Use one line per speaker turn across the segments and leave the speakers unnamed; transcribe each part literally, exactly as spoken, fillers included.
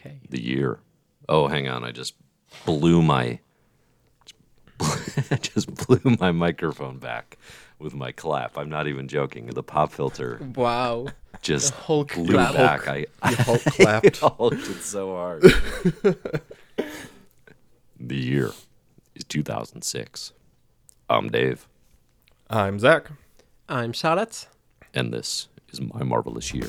Okay.
The year. Oh, hang on. I just blew my just blew my microphone back with my clap. I'm not even joking. The pop filter
Wow.
just
The Hulk
blew
clap.
back. I,
You Hulk clapped.
I hulked it so hard. The year is two thousand six. I'm Dave,
I'm Zach.
I'm Charlotte.
and this is My Marvelous Year.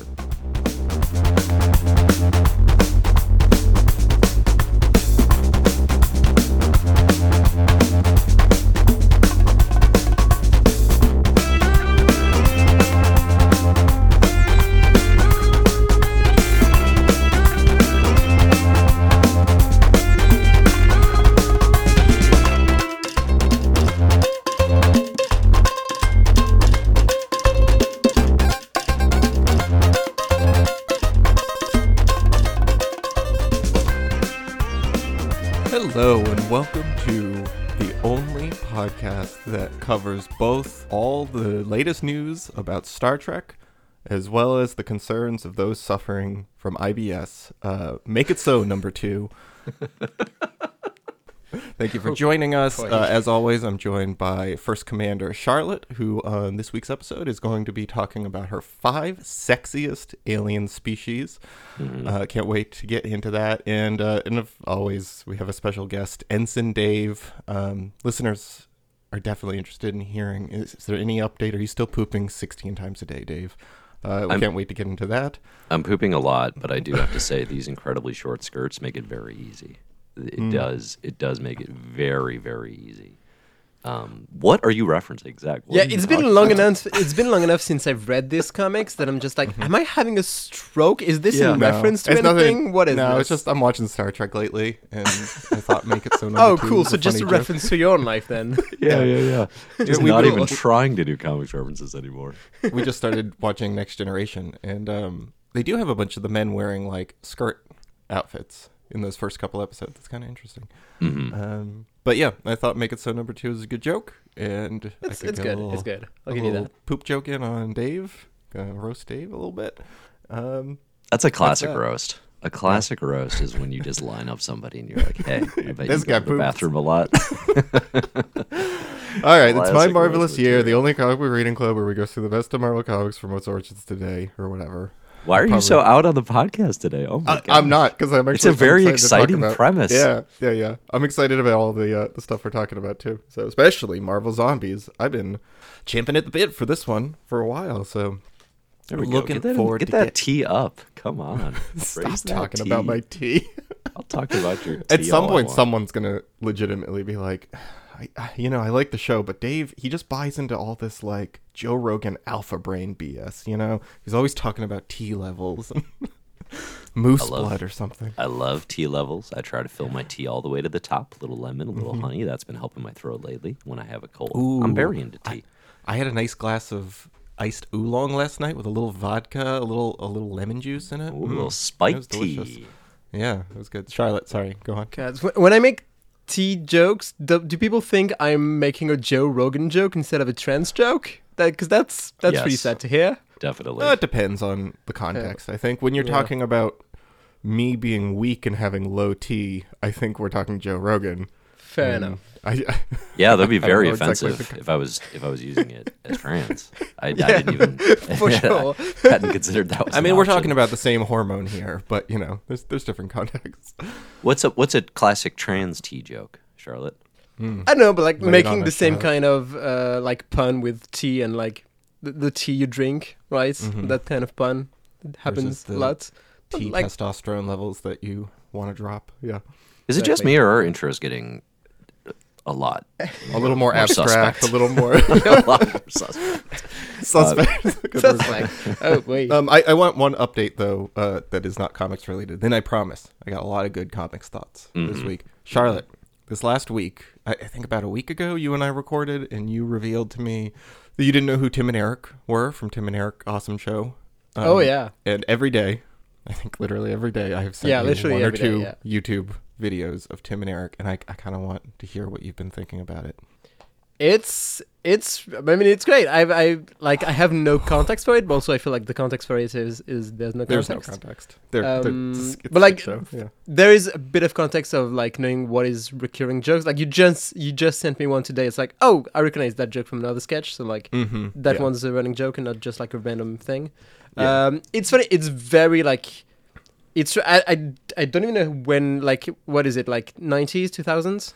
Hello and welcome to the only podcast that covers both all the latest news about Star Trek as well as the concerns of those suffering from I B S. Uh, Make It So, number two. Thank you for joining us. Uh, as always, I'm joined by First Commander Charlotte, who on this week's episode is going to be talking about her five sexiest alien species. Mm-hmm. Uh, can't wait to get into that. And, uh, and as always, we have a special guest, Ensign Dave. Um, listeners are definitely interested in hearing, is, is there any update? Are you still pooping sixteen times a day, Dave? Uh, we
I'm,
can't wait to get into that.
I'm pooping a lot, but I do have to say these incredibly short skirts make it very easy. It mm. does. It does make it very, very easy. Um, what are you referencing, Zach? What
yeah, it's been long enough. It's been long enough since I've read these comics that I'm just like, mm-hmm. am I having a stroke? Is this
yeah,
in
no.
reference to
it's
anything?
Nothing,
what is
no,
this?
it's just I'm watching Star Trek lately, and I thought Make It So. Number
oh,
two
cool.
was
So
a
just a
funny
reference
joke.
to your own life then.
yeah, yeah, yeah. Just
we
not
will.
even trying to do comics references anymore.
We just started watching Next Generation, and um, they do have a bunch of the men wearing like skirt outfits in those first couple episodes. It's kind of interesting.
Mm-hmm.
Um, but yeah, I thought Make It So number two is a good joke, and
It's,
I could
it's
get
good.
A little,
It's good. I'll
a
give you
little
that.
Poop joke in on Dave, uh, roast Dave a little bit. Um,
That's a classic
that.
roast. A classic yeah. roast is when you just line up somebody and you're like, "Hey, I bet
This
you go
guy
to the
poops.
bathroom a lot."
All right, it's My
Classic
Marvelous
roast
Year,
material.
the only comic book reading club where we go through the best of Marvel comics from what's origins today, or whatever.
Why are you
Probably.
so out on the podcast today? Oh my
I,
god!
I'm not, because I'm actually
It's a very
I'm excited to talk
exciting
about-
premise.
Yeah, yeah, yeah. I'm excited about all the uh, the stuff we're talking about too. So especially Marvel Zombies. I've been champing at the bit for this one for a while. So
There we
looking
go. Get that,
forward
get
to
that
get-
tea up. Come on.
Stop
Raise that
talking
tea.
about my tea.
I'll talk about your tea.
At some
all I
point,
want.
someone's gonna legitimately be like, I, I, you know, I like the show, but Dave, he just buys into all this like Joe Rogan alpha brain B S. You know, he's always talking about tea levels and moose
I love-
blood or something.
I love tea levels. I try to fill my tea all the way to the top. A little lemon, a little
Mm-hmm.
honey. That's been helping my throat lately when I have a cold.
Ooh.
I'm very into tea.
I had a nice glass of iced oolong last night with a little vodka, a little a little lemon juice in it.
Ooh, a little
Mm, it
spike
was delicious.
tea.
Yeah, it was good. Charlotte, sorry, go on.
Cats. Wh- When I make tea jokes, do, do people think I'm making a Joe Rogan joke instead of a trans joke? That because that's that's
Yes.
pretty sad to hear.
Definitely.
Uh, it depends on the context. I think when you're
Yeah.
talking about me being weak and having low T, I think we're talking Joe Rogan.
Fair
And
enough.
I,
yeah, that'd be
I don't
very
know exactly
offensive
the-
if I was if I was using it as trans. I, I
Yeah,
didn't even
for sure.
I hadn't considered that was
I mean,
an
we're
option.
talking about the same hormone here, but you know, there's there's different contexts.
What's a what's a classic trans tea joke, Charlotte?
Mm.
I don't know, but like
Lay it
making
on
the
us,
same
Charlotte.
kind of uh, like pun with tea and like the, the tea you drink, right?
Mhm.
That kind of pun it happens
the
a lot.
T
Like-
testosterone levels that you want to drop. Yeah,
Is it just
Exactly.
me or are our intros getting a lot?
a little more
More
abstract,
suspect.
a little more
a lot more suspect.
suspect. Good
That's
word.
like, oh wait,
Um, I, I want one update though uh, that is not comics related. Then I promise I got a lot of good comics thoughts this
Mhm.
week. Charlotte, this last week, I, I think about a week ago, you and I recorded, and you revealed to me that you didn't know who Tim and Eric were from Tim and Eric Awesome Show. Um,
oh yeah,
And every day, I think literally every day, I have sent
Yeah,
you
literally
one or
every day,
two
yeah.
YouTube videos of Tim and Eric, and I, I kind of want to hear what you've been thinking about it.
It's it's. I mean, it's great. I I like. I have no context for it, but also I feel like the context for it is is there's no
There's
context.
no context. They're,
Um,
they're, it's, it's
but, like,
a show. Yeah.
There is a bit of context of like knowing what is recurring jokes. Like you just you just sent me one today. It's like, oh, I recognize that joke from another sketch. So like
Mm-hmm.
that
yeah.
one's a running joke and not just like a random thing.
Yeah.
Um, it's funny. It's very like. It's I, I I don't even know when like what is it like nineties two thousands.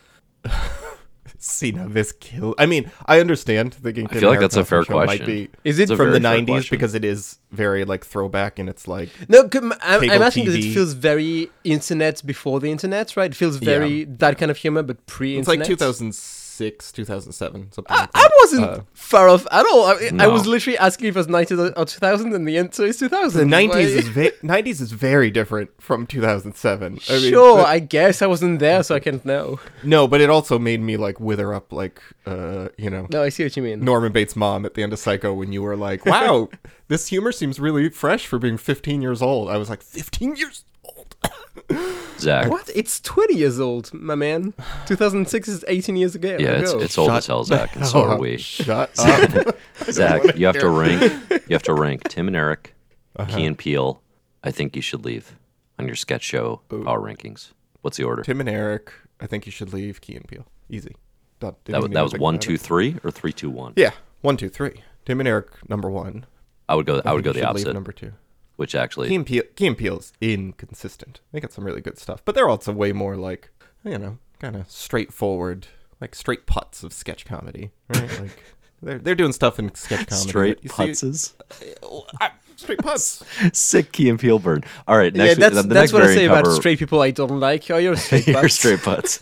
See, now this kill. I mean, I understand thinking.
I feel like that's a fair
Show Might
question.
be
Is it
It's a
from
very
the
fair
nineties
question.
because it is very like throwback and it's like
No, I'm, I'm
Cable
asking because
T V.
it feels very internet before the internet, right? It feels very
Yeah.
that kind of humor, but
it's
pre-internet.
like two thousand six, two thousand seven, something
I,
like that.
I wasn't
Uh,
far off at all. I, I
No.
was literally asking if it was nineties or two thousand, and the answer is two thousand.
The nineties
Why-
is ve- nineties is very different from two thousand seven. I mean,
sure,
but-
I guess I wasn't there, so I can't know.
no, but it also made me like wither up, like uh, you know,
No, I see what you mean.
Norman Bates' mom at the end of Psycho when you were like, "Wow, this humor seems really fresh for being fifteen years old." I was like, fifteen years old."
Zach.
What? It's twenty years old, my man. two thousand six is eighteen years ago.
Yeah, it's,
ago.
it's old
Shut
as hell, Zach, and so are we.
Shut up.
Zach, you have to rank. You have to rank Tim and Eric,
Uh-huh.
Key and Peele. I think you should leave on your sketch show power rankings. What's the order?
Tim and Eric. I think you should leave Key and Peele. Easy. Done. Didn't
That, was
even
that was
think
one,
about
two,
it.
three, or three, two, one.
Yeah, one, two, three. Tim and Eric, number one.
I would go. I would
think
go
you
the
should leave
opposite,
Number two.
which actually.
Key and, Peele, Key and Peele's inconsistent. They got some really good stuff, but they're also way more like, you know, kind of straightforward, like straight putts of sketch comedy, right? Like they're they're doing stuff in sketch comedy.
Straight
that you see-
putzes.
straight putts.
Sick Key and Peele burn. All right,
Yeah,
next.
that's
the
that's
next
what I say
variant
about
cover-
straight people I don't like. Oh, you're a straight
You're
butt.
straight putts.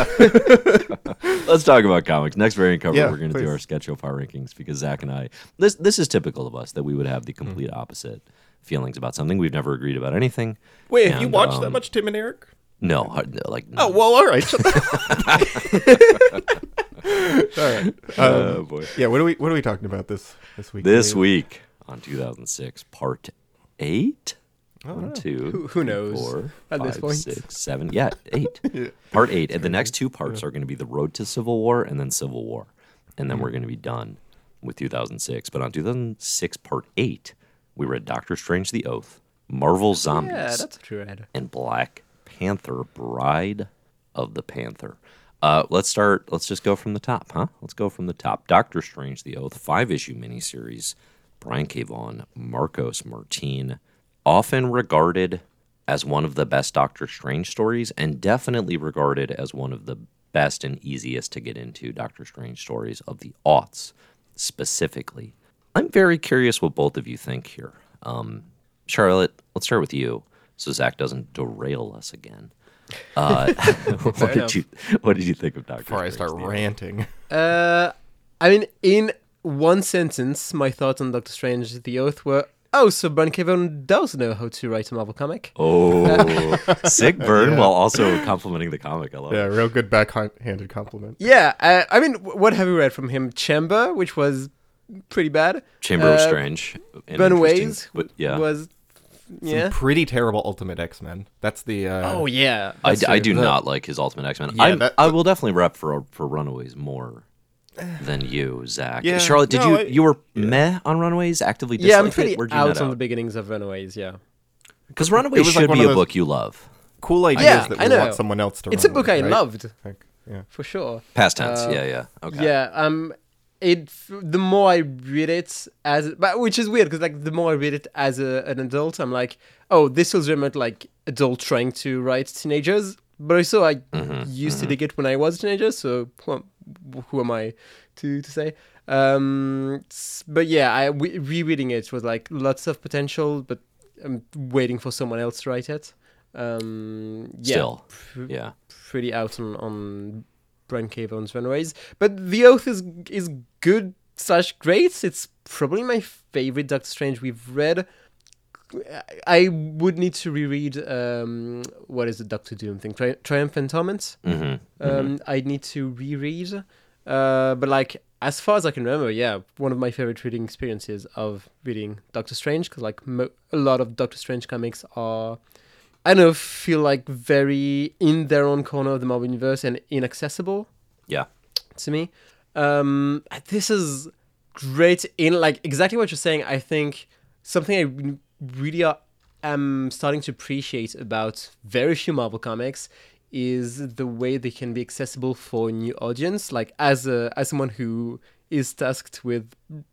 Let's talk about comics. Next variant cover,
Yeah,
we're going to do
please.
our sketch show power rankings because Zach and I. This this is typical of us that we would have the complete
Mm.
opposite feelings about something. We've never agreed about anything.
Wait, have you
And,
watched that
um,
much Tim and Eric?
No, I- no, like
Oh
no.
well, all right. Shut the- all right. Um,
Oh boy.
yeah. What are we What are we talking about this this week?
This
Dave?
week on two thousand six, part eight.
Oh,
One,
no.
two,
Who- who knows
four,
at this
five,
point?
six, seven. Yeah, eight.
Yeah.
Part eight. And the next two parts are going to be the road to Civil War and then Civil War. And then we're
Mm-hmm.
going to be done with two thousand six. But on two thousand six, part eight, we read Doctor Strange the Oath, Marvel Zombies,
Yeah, that's what you read.
and Black Panther, Bride of the Panther. Uh, let's start. Let's just go from the top, huh? Let's go from the top. Doctor Strange the Oath, five issue miniseries. Brian K. Vaughan, Marcos Martin, often regarded as one of the best Doctor Strange stories, and definitely regarded as one of the best and easiest to get into Doctor Strange stories of the aughts, specifically. I'm very curious what both of you think here. Um, Charlotte, let's start with you, so Zach doesn't derail us again. Uh, what did
enough.
you What did you think of Doctor
Before I
Strange?
start
the Oath?
ranting.
Uh, I mean, in one sentence, my thoughts on Doctor Strange: The Oath were, "Oh, so Brian K. Vaughan does know how to write a Marvel comic."
Oh, sick burn
Yeah.
while also complimenting the comic. I love
Yeah,
it.
real good backhanded compliment.
Yeah, uh, I mean, w- what have you read from him? Chamber, which was pretty bad.
Chamber of
Uh,
Strange. an
Runaways
interesting- But yeah,
was, yeah.
Some pretty terrible Ultimate X-Men. That's the. Uh,
Oh yeah,
I,
that's
d- I
true.
do
The-
not like his Ultimate X Men.
Yeah,
I
that-
I will definitely rep for for Runaways more than you, Zach.
Yeah,
Charlotte, did
no,
you
I-
you were meh on Runaways? Actively
Yeah, I'm
disliked
pretty
it? Where'd you
out
net
on
out?
the beginnings of Runaways. Yeah,
Because Runaways
It was like
should
one
be
of
a
those-
book you love.
cool ideas
Yeah,
that
I
we
know.
want someone else to.
it's a
run
book
with,
I
right?
loved
Like, yeah.
for sure.
Past tense.
Uh,
yeah, yeah. Okay.
Yeah, um, it the more I read it as, but which is weird because like the more I read it as a, an adult, I'm like, oh, this feels very much like adult trying to write teenagers. But also, I
Mhm,
used to dig it when I was a teenager, so who, am- who am I to to say? Um, s- but yeah, I re- rereading it was like lots of potential, but I'm waiting for someone else to write it. Um, yeah,
Still.
pr-
Yeah.
pretty out on, on Brian K. Vaughan's Runaways. But The Oath is is good slash great. It's probably my favorite Doctor Strange we've read. I would need to reread um, what is the Doctor Doom thing? Tri- Triumphant Torment.
Mm-hmm.
Um, I need to reread. Uh, but like as far as I can remember, yeah, one of my favorite reading experiences of reading Doctor Strange because like mo- a lot of Doctor Strange comics are, I don't know, feel like very in their own corner of the Marvel universe and inaccessible
Yeah.
to me. Um, this is great in like exactly what you're saying. I think something I really are, am starting to appreciate about very few Marvel comics is the way they can be accessible for a new audience. Like as a as someone who is tasked with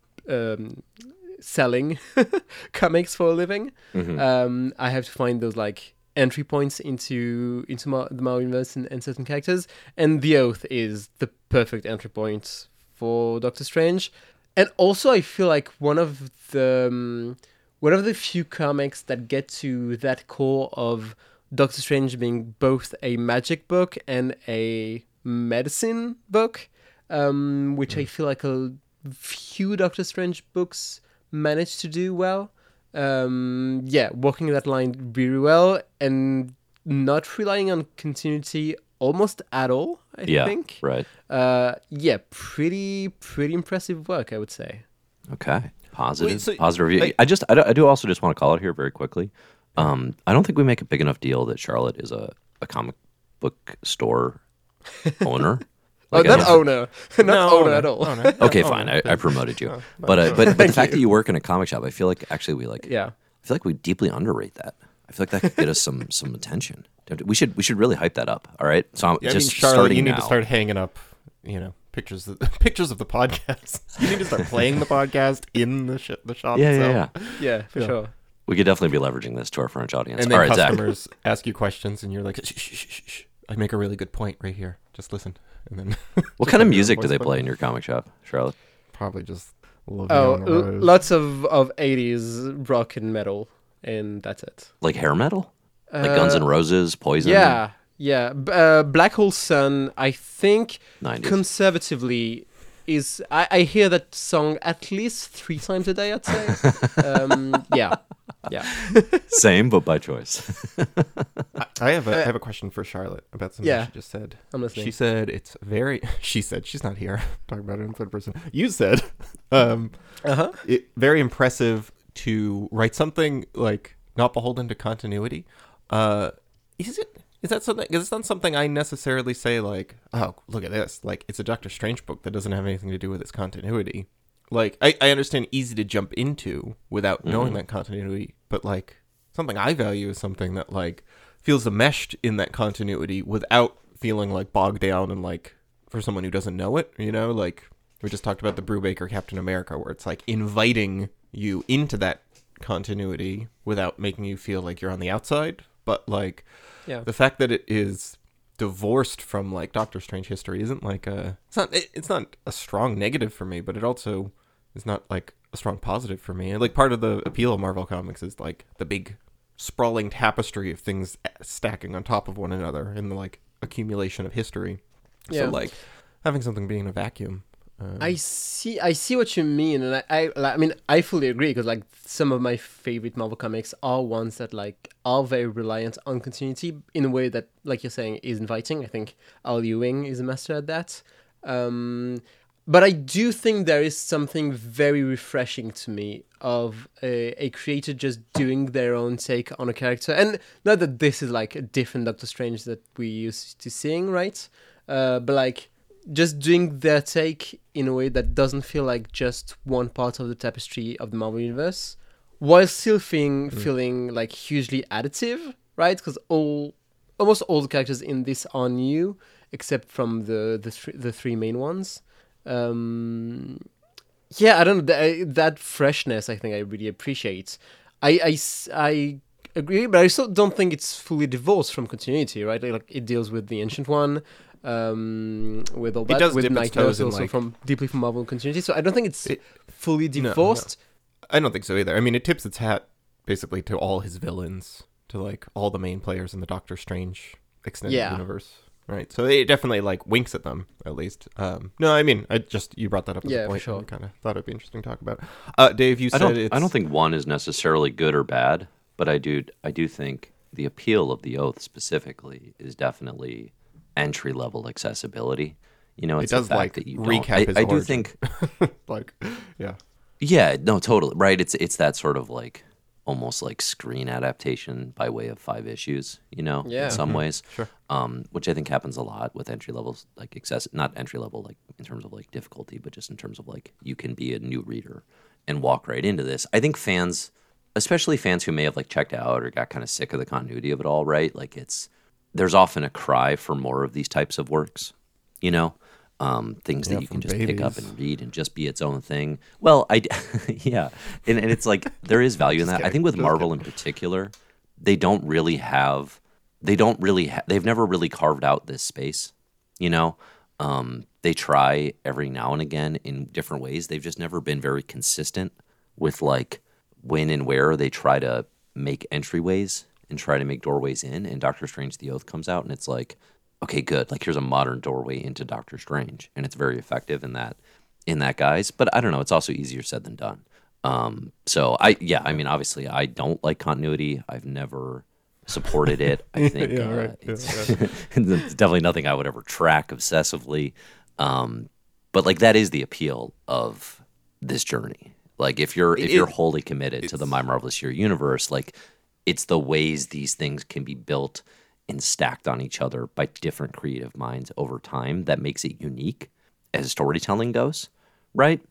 um, selling comics for a living,
Mm-hmm.
um, I have to find those like entry points into into Mar- the Marvel universe and, and certain characters, and The Oath is the perfect entry point for Doctor Strange. And also, I feel like one of the um, one of the few comics that get to that core of Doctor Strange being both a magic book and a medicine book, um, which I feel like a few Doctor Strange books manage to do well. Um, yeah, walking that line really well and not relying on continuity almost at all, I
Yeah,
think.
right.
Uh, yeah, pretty pretty impressive work, I would say.
Okay. Positive,
Wait, so-
positive review.
like-
I just, I do, I do also just want to call it here very quickly. Um, I don't think we make a big enough deal that Charlotte is a, a comic book store owner.
Oh,
Like, I
not
don't-
owner, not
No,
owner
owner,
at all.
owner.
Okay,
Oh,
fine.
no,
I, I
thank-
promoted you,
oh,
but uh, but, but the
Thank
fact
you.
that you work in a comic shop, I feel like actually we like.
Yeah.
I feel like we deeply underrate that. I feel like that could get us some some attention. We should we should really hype that up. All right. So I'm
Yeah, I
just
mean, Charlotte,
starting
you need
now.
to start hanging up, you know, pictures of, pictures of the podcast. You need to start playing the podcast in the sh- the shop
Yeah, yeah,
itself.
yeah.
Yeah, for
Yeah.
sure.
We could definitely be leveraging this to our French audience.
And
All
then
right, Zach.
customers ask you questions, and you're like, shh, shh, shh, shh, shh. I make a really good point right here. Just listen. And then
What kind of music do they play in your comic shop, Charlotte?
Probably just love
Oh,
on the
l-
Rose.
lots of, of eighties rock and metal, and that's it.
Like hair metal? Like Guns N'
Uh,
Roses, Poison?
Yeah, yeah. B- uh, Black Hole Sun, I think
nineties.
conservatively is. I, I hear that song at least three times a day, I'd say. um, yeah, yeah.
Same, but by choice.
I, I have a I have a question for Charlotte about something
Yeah.
she just said.
I'm listening.
She said it's very. She said she's not here. Talking about it in third person. You said, um,
Uh huh.
it, very impressive to write something like not beholden to continuity. Uh, is it? Is that something? Is it's not something I necessarily say like, oh, look at this. Like it's a Doctor Strange book that doesn't have anything to do with its continuity. Like I, I understand easy to jump into without knowing
Mhm.
that continuity, but like something I value is something that like feels enmeshed in that continuity without feeling like bogged down and like for someone who doesn't know it, you know, like we just talked about the Brubaker Captain America where it's like inviting you into that continuity without making you feel like you're on the outside, but like
Yeah.
the fact that it is divorced from like Doctor Strange history isn't like a it's not it, it's not a strong negative for me, but it also is not like a strong positive for me. And like part of the appeal of Marvel Comics is like the big sprawling tapestry of things stacking on top of one another and the like accumulation of history.
Yeah.
So like having something being in a vacuum. Uh,
I see. I see what you mean, and I, I, like, I mean, I fully agree because like some of my favorite Marvel comics are ones that like are very reliant on continuity in a way that, like you're saying, is inviting. I think Al Ewing is a master at that. Um, but I do think there is something very refreshing to me of a, a creator just doing their own take on a character, and not that this is like a different Doctor Strange that we used to seeing, right? Uh, but like. Just doing their take in a way that doesn't feel like just one part of the tapestry of the Marvel Universe, while still feeling,
Mm.
feeling like hugely additive, right? Because all, almost all the characters in this are new, except from the the, th- the three main ones. Um, yeah, I don't know, that, that freshness I think I really appreciate. I, I s- I agree, but I still don't think it's fully divorced from continuity, right? Like, it deals with the Ancient One, um, with all that,
does
with
dip its
Night
toes
Nurse
in,
also
like-
from deeply from Marvel continuity. So I don't think it's
It-
fully
no, no.
divorced.
I don't think so either. I mean, it tips its hat basically to all his villains, to like all the main players in the Doctor Strange extended
Yeah.
universe, right? So it definitely like winks at them at least. Um, no, I mean, I just you brought that up as
Yeah,
a
for
point.
sure.
I kind of thought it'd be interesting to talk about. Uh, Dave, you
I
said
don't.
it's.
I don't think one is necessarily good or bad, but I do. I do think the appeal of the Oath specifically is definitely entry level accessibility. You know,
It
it's
does,
the fact
like,
that you
recap
don't. I,
his
I do
origin.
think.
like, yeah.
Yeah. No. Totally. Right. It's it's that sort of like almost like screen adaptation by way of five issues, you know,
Yeah.
in some
Mm-hmm.
ways.
Sure.
Um, which I think happens a lot with entry levels, like excess, not entry level, like in terms of like difficulty, but just in terms of like you can be a new reader and walk right into this. I think fans, especially fans who may have like checked out or got kind of sick of the continuity of it all, right? Like it's, there's often a cry for more of these types of works, you know, um, things
Yeah,
that you can
from
just pick up
babies.
and read and just be its own thing. Well, I, yeah. And, and it's like, there is value in that. I
kidding,
think with
just
Marvel in particular, they don't really have, they don't really, ha- they've never really carved out this space, you know? Um, they try every now and again in different ways. They've just never been very consistent with like when and where they try to make entryways and try to make doorways in. And Doctor Strange the Oath comes out and it's like, okay, good. Like here's a modern doorway into Doctor Strange. And it's very effective in that, in that guise. But I don't know. It's also easier said than done. Um, so I, yeah, I mean, obviously I don't like continuity. I've never supported it. I think
Yeah,
uh,
right. Yeah,
it's, it's definitely nothing I would ever track obsessively. Um, but like that is the appeal of this journey. Like if you're if
It-
you're wholly committed to the
it's-
My Marvelous Year universe, like it's the ways these things can be built and stacked on each other by different creative minds over time that makes it unique as storytelling goes, right?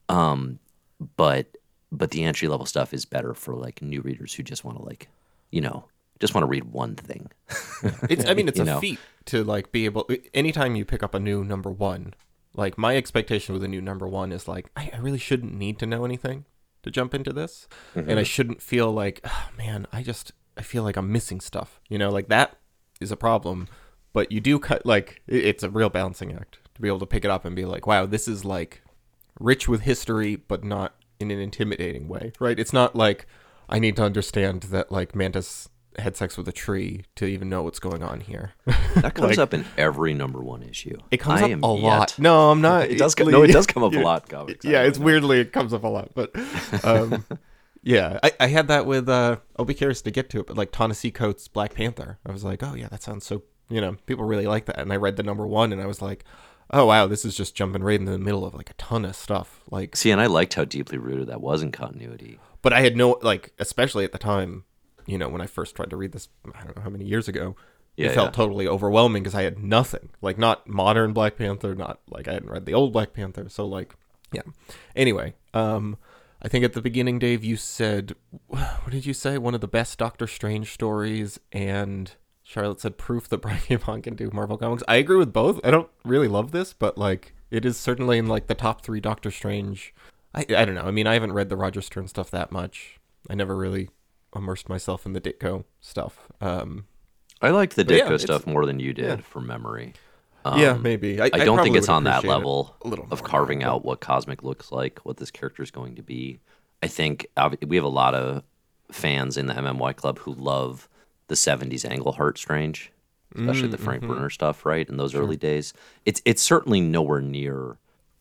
Um, but but the entry level stuff is better for like new readers who just want to like, you know, just want to read one thing.
It's, I mean, it's
You
a
know.
feat to like be able. Anytime you pick up a new number one, like my expectation with a new number one is like, I, I really shouldn't need to know anything to jump into this,
Mm-hmm.
and I shouldn't feel like, oh, man, I just I feel like I'm missing stuff. You know, like that is a problem. But you do cut like it- it's a real balancing act to be able to pick it up and be like, wow, this is like rich with history, but not in an intimidating way, right? It's not like I need to understand that like Mantis had sex with a tree to even know what's going on here.
That comes
Like-
up in every number one issue.
It comes
I
up
am
a lot.
yet-
No, I'm not.
It does. Co- no, it does come up a lot. in Comics. I
Yeah,
know,
it's
I know.
weirdly it comes up a lot, but um, yeah, I, I had that with. Uh, I'll be curious to get to it, but like Ta-Nehisi Coates' Black Panther, I was like, oh yeah, that sounds so. You know, people really like that, and I read the number one, and I was like, oh wow, this is just jumping right into the middle of like a ton of stuff. Like,
See, and I liked how deeply rooted that was in continuity.
but I had no like, especially at the time, you know, when I first tried to read this, I don't know how many years ago.
Yeah,
it felt
yeah.
totally overwhelming because I had nothing, like not modern Black Panther, not like I hadn't read the old Black Panther. So like, yeah. Anyway, um, I think at the beginning, Dave, you said, what did you say? One of the best Doctor Strange stories, and Charlotte said proof that Brian K. Vaughan can do Marvel comics. I agree with both. I don't really love this, but like, it is certainly in like the top three Doctor Strange. I I don't know. I mean, I haven't read the Roger Stern stuff that much. I never really immersed myself in the Ditko stuff. Um,
I liked the
But yeah,
Ditko
it's-
stuff more than you did
yeah.
from memory.
yeah,
Um,
maybe. I,
I don't
probably
think it's
would
on that
appreciate it
level
a little
of
more,
carving
but-
out what Cosmic looks like, what this character is going to be. I think ob- we have a lot of fans in the M M Y club who love the seventies Englehart Strange, especially
Mm,
the Frank
mm-hmm.
Werner stuff, right? In those early days. It's it's certainly nowhere near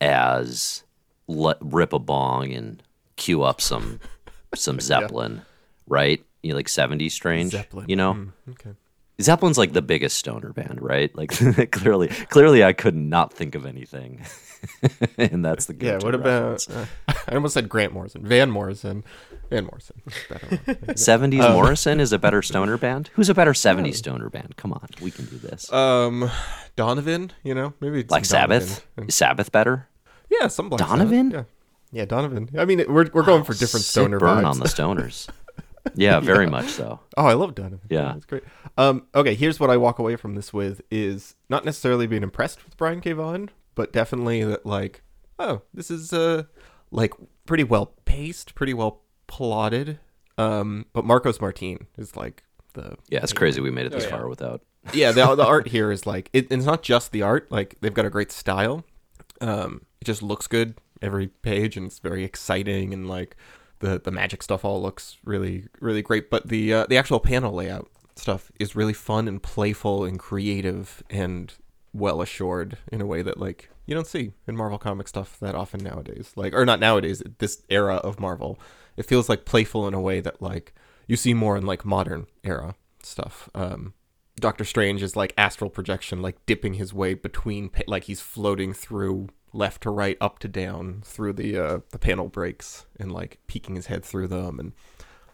as le- rip a bong and cue up some some Zeppelin, right? You know, like seventies Strange,
Zeppelin.
you know?
Mm, okay.
Zeppelin's like the biggest stoner band, right? Like clearly, clearly, I could not think of anything, and that's the
Yeah.
go-to
What about?
reference.
Uh, I almost said Grant Morrison, Van Morrison, Van Morrison. Better one.
seventies
Um,
Morrison is a better stoner band? Who's a better seventies stoner band? Come on, we can do this.
Um, Donovan. You know, maybe it's
Black
some Donovan.
Sabbath? Is Sabbath better?
Yeah, some Black
Donovan?
Sabbath, yeah. Yeah, Donovan. I mean, we're we're going for different
Sick
stoner
burn
vibes.
on the stoners. Yeah, very much so.
Oh, I love Donovan.
Yeah.
that's great. Um, okay, here's what I walk away from this with is not necessarily being impressed with Brian K. Vaughan, but definitely that like, oh, this is uh like pretty well paced, pretty well plotted. Um, but Marcos Martin is like the
Yeah, it's crazy we made it this
Oh, yeah.
far without.
yeah, the the art here is like it, it's not just the art. Like they've got a great style. Um, it just looks good every page, and it's very exciting, and like the the magic stuff all looks really really great. But the uh, the actual panel layout stuff is really fun and playful and creative and well assured in a way that like you don't see in Marvel comic stuff that often nowadays. Like or not nowadays, this era of Marvel. It feels like playful in a way that like you see more in like modern era stuff. Um, Doctor Strange is like astral projection, like dipping his way between, pa- like he's floating through left to right, up to down through the uh, the panel breaks and like peeking his head through them. And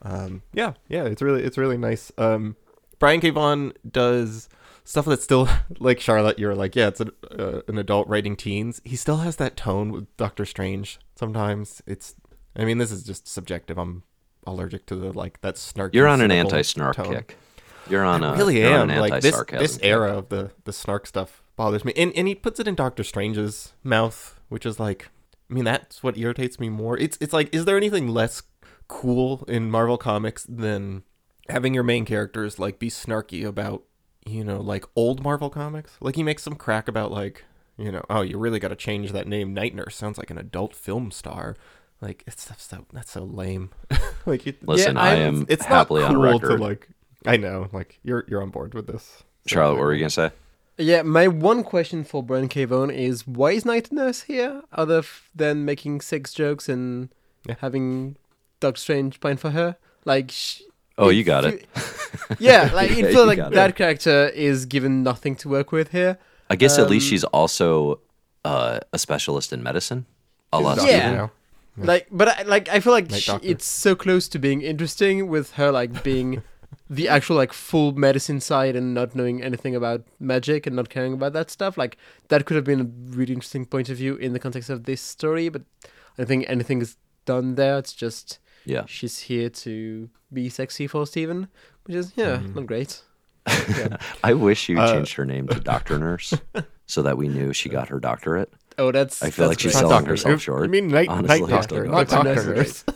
Um, yeah, yeah, it's really it's really nice. Um, Brian K. Vaughan does stuff that's still like Charlotte. You're like, yeah, it's an, uh, an adult writing teens. He still has that tone with Doctor Strange. Sometimes it's, I mean, this is just subjective. I'm allergic to the like that snarky.
You're on an
cynical
anti-snark
tone.
kick. You're on
I
a
really
you're
am
on an
like this.
anti-sarcasm
This
kick.
era of the the snark stuff bothers me, and and he puts it in Doctor Strange's mouth, which is like, I mean, that's what irritates me more. It's it's like, is there anything less cool in Marvel Comics than having your main characters like be snarky about, you know, like old Marvel Comics? Like he makes some crack about like, you know, oh, you really got to change that name. Night Nurse sounds like an adult film star. Like it's so that's so lame. Like it,
Listen,
Yeah,
I
I'm-
am
it's
happily
not
on
cool
record.
to like. I know, like you're you're on board with this.
Charlotte, what were you gonna say?
Yeah, my one question for Brian K. Vaughan is why is Night Nurse here, other f- than making sex jokes and
Yeah.
having Doctor Strange pine for her? Like, sh-
Oh, you got it.
Yeah, like
Yeah,
it
you
feels like
got
that
it.
character is given nothing to work with here.
I guess at least
Um,
she's also uh, a specialist in medicine. A
She's a
lot.
doctor
Yeah.
now. Yeah.
Like, but I, like I feel like
Night
sh
Doctor.
it's so close to being interesting with her like being the actual like full medicine side and not knowing anything about magic and not caring about that stuff. Like that could have been a really interesting point of view in the context of this story, but I don't think anything is done there. It's just
Yeah.
she's here to be sexy for Steven, which is yeah,
Mhm.
not great.
I wish you
Uh,
changed her name to Doctor Nurse so that we knew she got her doctorate.
Oh, that's
I feel
that's
like she's
great.
Not
selling
doctor.
herself
You-
short.
You mean night,
Honestly,
night
I'm
doctor,
still
not
going.
doctor
Doctor
nurse.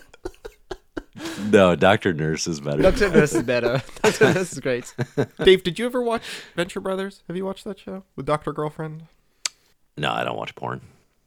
No, Doctor Nurse is better.
Doctor Nurse is better. Doctor Nurse is great.
Dave, did you ever watch Venture Brothers? Have you watched that show with Doctor Girlfriend?
No, I don't watch porn.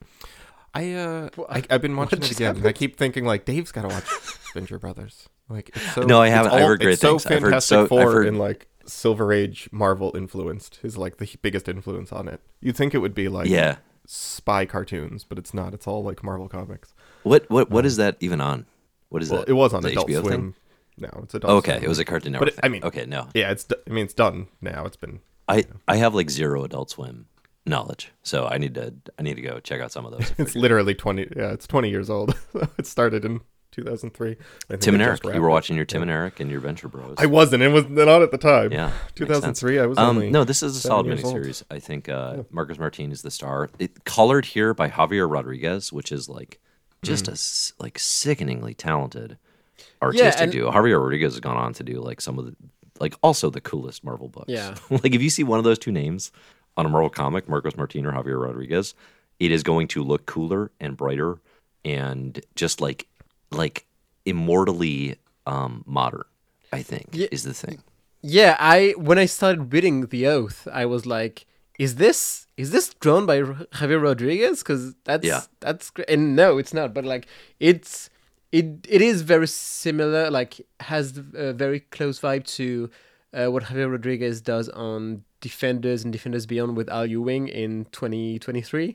I uh,
Wha-
I, I've been watching
what
it
just
again, and I keep thinking like Dave's got to watch Venture Brothers. Like it's so.
No, I
it's
haven't. I've
all-
heard great
it's so
things. I've heard
Fantastic
so- I've
Four
heard-
and like Silver Age Marvel influenced is like the biggest influence on it. You'd think it would be like
Yeah.
spy cartoons, but it's not. It's all like Marvel comics.
What what what is that even on? What is
Well,
that?
it was on
The
Adult
H B O
Swim.
thing?
No, it's Adult
Oh, okay,
Swim.
it was a Cartoon
But
Network.
it- I
thing.
mean-
okay, no,
Yeah, it's. do- I mean, it's done now. It's been.
I I have like zero Adult Swim knowledge, so I need to I need to go check out some of those.
It's literally twenty. Yeah, it's twenty years old. It started in two thousand three. I think
Tim and
they
Eric,
just
you
wrapped
were
it.
watching your Tim
Yeah.
and Eric and your Venture Bros.
I wasn't. It was not on at the time.
Yeah, makes
two thousand three.
sense.
I was
Um,
only.
no, this is a
seven
solid
years old.
miniseries. I think uh,
Yeah.
Marcus Martin is the star. It colored here by Javier Rodriguez, which is like just
Mm.
a s- like sickeningly talented artistic
and-
duo. Javier Rodriguez has gone on to do like some of the like also the coolest Marvel books.
Yeah.
Like if you see one of those two names on a Marvel comic, Marcos Martin or Javier Rodriguez, it is going to look cooler and brighter and just like like immortally um, modern. I think
Yeah.
is the thing.
Yeah, I when I started reading The Oath, I was like, "Is this is this drawn by R- Javier Rodriguez?" Because that's
Yeah.
that's great. And no, it's not. But like, it's it it is very similar. Like, has a very close vibe to uh, what Javier Rodriguez does on Defenders and Defenders Beyond with Al Ewing in twenty twenty-three.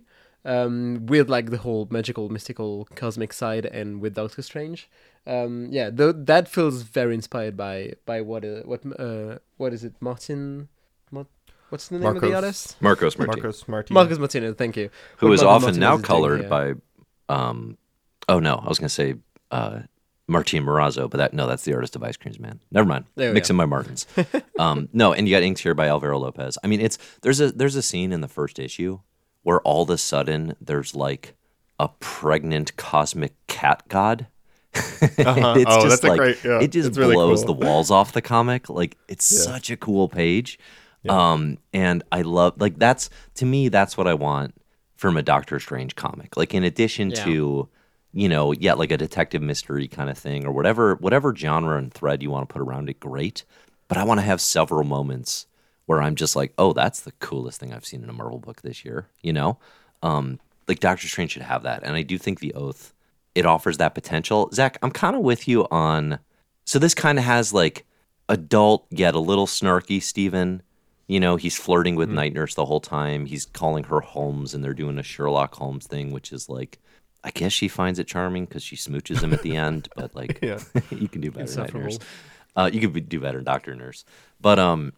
Um, with like the whole magical, mystical, cosmic side, and with Doctor Strange. Um, yeah, th- that feels very inspired by by what uh, what uh, what is it, Martin? Mar- What's the name of the
Marcos.
artist?
Marcos Martin,
Marcos Martin.
Marcus Martinez. Thank you.
who
What
is
Marcus
often
Martinez
now
is doing
colored
here.
by, um, oh no, I was gonna say uh, Martin Morazzo, but that no, that's the artist of Ice Creams Man. Never mind,
There we
mixing my Martins. um, no, and you got inked here by Alvaro Lopez. I mean, it's there's a there's a scene in the first issue where all of a sudden there's like a pregnant cosmic cat god.
Uh-huh.
It's
Oh,
just
that's a
like
great- yeah,
it just
it's really
blows
cool.
the walls off the comic. Like it's
Yeah.
such a cool page.
Yeah.
Um, and I love like that's to me that's what I want from a Doctor Strange comic. Like in addition
Yeah.
to, you know, yeah, like a detective mystery kind of thing or whatever whatever genre and thread you want to put around it, great. But I want to have several moments where I'm just like, oh, that's the coolest thing I've seen in a Marvel book this year. You know, um, like Doctor Strange should have that, and I do think The Oath it offers that potential. Zach, I'm kind of with you on. So this kind of has like adult yet a little snarky Steven. You know, he's flirting with Night Nurse the whole time. He's calling her Holmes, and they're doing a Sherlock Holmes thing, which is like, I guess she finds it charming because she smooches him at the end. But like,
Yeah.
you can do better, Night
Insufferable.
Nurse. Uh, you could be, do better, Doctor Nurse. But um,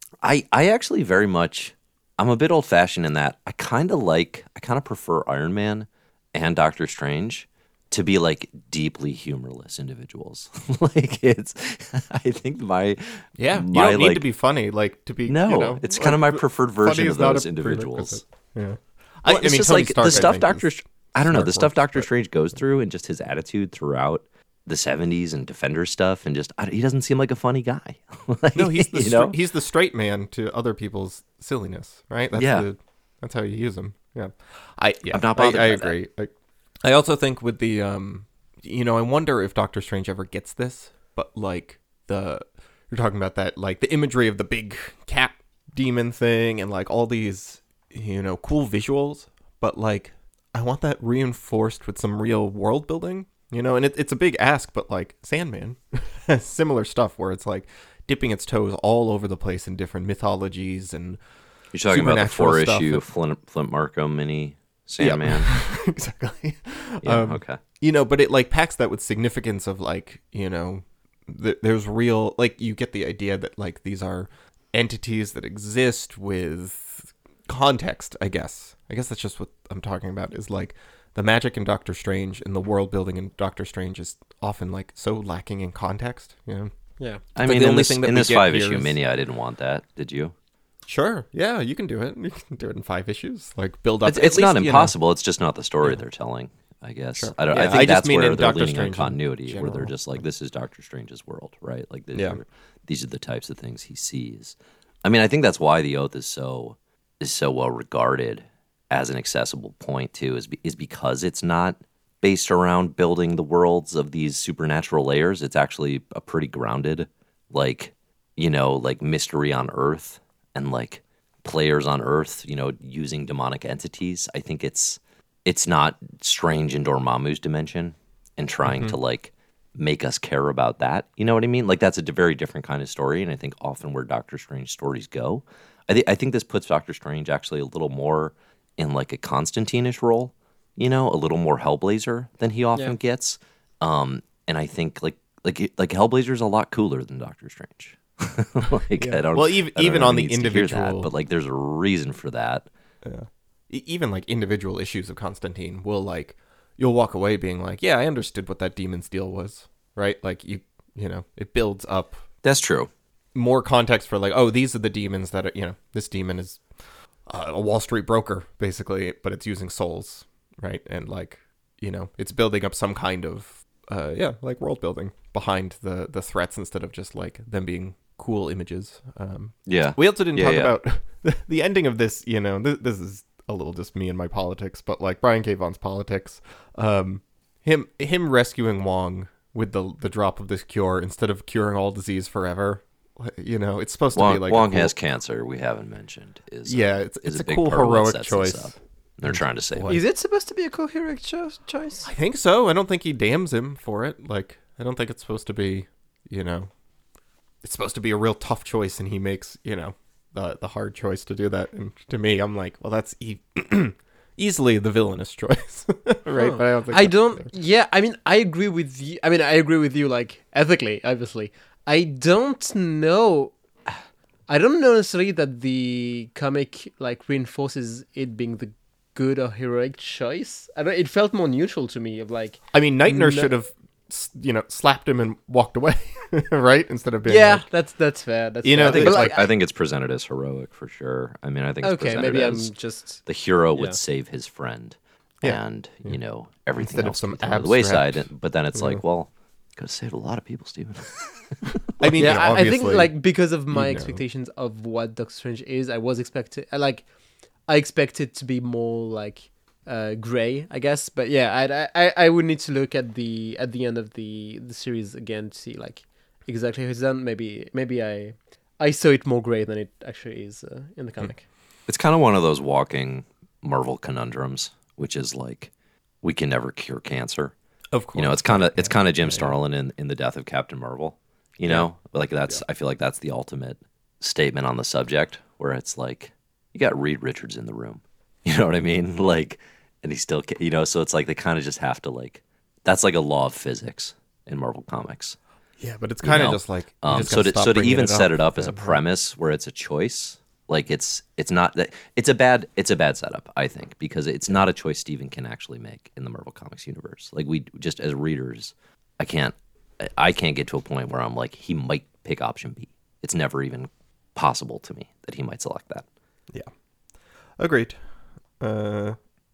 I I actually very much I'm a bit old fashioned in that I kind of like I kind of prefer Iron Man and Doctor Strange to be like deeply humorless individuals. Like it's, I think my
Yeah, you
my,
don't need
like,
to be funny, like to be.
no,
you know,
it's
like,
kind of my
the-
preferred
funny
version
is
of
not
those
a
individuals.
prerequisite. Yeah,
Well,
I, I
it's
mean,
just
Tony
like
Stark,
the stuff
I think,
Doctor.
is
Str- I don't know the
smart
stuff
work,
Doctor
but-
Strange goes through, and just his attitude throughout the seventies and Defender stuff, and just I, he doesn't seem like a funny guy. Like,
No, he's the
you
stra-
know?
he's the straight man to other people's silliness, right? That's
Yeah.
the, that's how you use him. Yeah, I yeah,
I'm not
I,
bothered
I
by that.
agree. I, I also think with the um, you know, I wonder if Doctor Strange ever gets this, but like the you're talking about that, like the imagery of the big cat demon thing, and like all these, you know, cool visuals, but like I want that reinforced with some real world building. You know, and it, it's a big ask, but like Sandman has similar stuff where it's like dipping its toes all over the place in different mythologies and
You're talking about the
supernatural
four
stuff
issue
and-
Flint, Flint Markham mini Sandman.
exactly.
Yeah,
Um,
okay.
You know, but it like packs that with significance of like, you know, th- there's real, like you get the idea that like these are entities that exist with context, I guess. I guess that's just what I'm talking about is like the magic in Doctor Strange and the world building in Doctor Strange is often like so lacking in context, you know?
Yeah.
I
like
mean,
the
in
only
this,
thing that
in
we
this
get
five
here
issue
is-
mini, I didn't want that. Did you?
Sure. Yeah, you can do it. You can do it in five issues. Like build up.
It's,
at
it's not
least, you know-
impossible. It's just not the story they're telling. I guess
Sure.
I don't.
Yeah,
I
I
think
just
that's
mean
where
in
they're
Doctor
leaning on
Strange in
continuity, where they're
general.
just like, "This is Doctor Strange's world, right? Like, these
Yeah.
are these are the types of things he sees." I mean, I think that's why the Oath is so is so well regarded as an accessible point too, is be, is because it's not based around building the worlds of these supernatural layers. It's actually a pretty grounded, like you know, like mystery on Earth and like players on Earth, you know, using demonic entities. I think it's it's not Strange in Dormammu's dimension and trying
Mm-hmm.
to like make us care about that. You know what I mean? Like that's a d- very different kind of story, and I think often where Doctor Strange stories go, I think I think this puts Doctor Strange actually a little more in like a Constantine-ish role. You know, a little more Hellblazer than he often
Yeah.
gets. Um, and I think like like like Hellblazer's a lot cooler than Doctor Strange. Like I don't.
Well, even-
I don't
even
know
on
who
the
needs to hear that,
individual-
but like there's a reason for that.
Yeah. E- Even like individual issues of Constantine will like you'll walk away being like, yeah, I understood what that demon's deal was, right? Like you, you know, it builds up
That's true.
more context for like, oh, these are the demons that are, you know, this demon is uh, a Wall Street broker basically, but it's using souls, right? And like, you know, it's building up some kind of, uh, yeah, like world building behind the the threats instead of just like them being cool images. Um,
Yeah.
we also didn't
Yeah,
talk
yeah.
about the ending of this. You know, this, this is a little just me and my politics, but like Brian K. Vaughan's politics, um, him him rescuing Wong with the the drop of this cure instead of curing all disease forever. You know, it's supposed to
Wong,
be like a
Wong
cool-
has cancer. We haven't mentioned. Is
Yeah,
uh,
it's-
is
it's a
big
cool
part of what
heroic
sets this
choice.
up. They're trying to save
Boy.
him.
Is it supposed to be a coherent cho- choice?
I think so. I don't think he damns him for it. Like, I don't think it's supposed to be, you know, it's supposed to be a real tough choice, and he makes, you know, the the hard choice to do that. And to me, I'm like, well, that's e- easily the villainous choice, right?
Huh.
But I don't think
I
that's
don't.
there.
Yeah, I mean, I agree with you. I mean, I agree with you, like ethically, obviously. I don't know. I don't know necessarily that the comic like reinforces it being the good or heroic choice. I don't. It felt more neutral to me. Of like,
I mean, Night Nurse
No-
should have, s- you know, slapped him and walked away, right? Instead of being
yeah,
like,
that's that's fair. That's
You
fair.
know,
I think
But,
it's
like-
like I think it's presented as heroic for sure. I mean, I think it's
okay,
presented
maybe I'm
as
just.
the hero would
yeah.
save his friend,
Yeah.
and you know everything
Instead of
else
some
would be thrown to the wayside.
abstract-
And- But then it's
Yeah.
like, well, could have saved a lot of people, Stephen.
I mean,
Yeah,
yeah,
I, I think
obviously,
like because of my
you know.
expectations of what Doctor Strange is, I was expected. I like, I expected to be more like uh, gray, I guess. But yeah, I'd, I I I would need to look at the at the end of the the series again to see like exactly how it's done. Maybe maybe I I saw it more gray than it actually is uh, in the comic.
It's kind of one of those walking Marvel conundrums, which is like, we can never cure cancer.
of course,
You know, it's kind of it's kind of Jim Starlin in, in the death of Captain Marvel. You know, like that's I feel like that's the ultimate statement on the subject, where it's like you got Reed Richards in the room. You know what I mean? Like, and he still, ca- you know, so it's like they kind of just have to like that's like a law of physics in Marvel Comics.
yeah, but it's
you
kind of
know?
just like you
Um,
just
so
gotta
to
stop
so to
bringing
even
it
set
up
it up as a
then, right?
premise where it's a choice, Like it's it's not that it's a bad it's a bad setup, I think, because it's not a choice Steven can actually make in the Marvel Comics universe. Like we just as readers, I can't I can't get to a point where I'm like he might pick option B. It's never even possible to me that he might select that.
Yeah, agreed. Uh,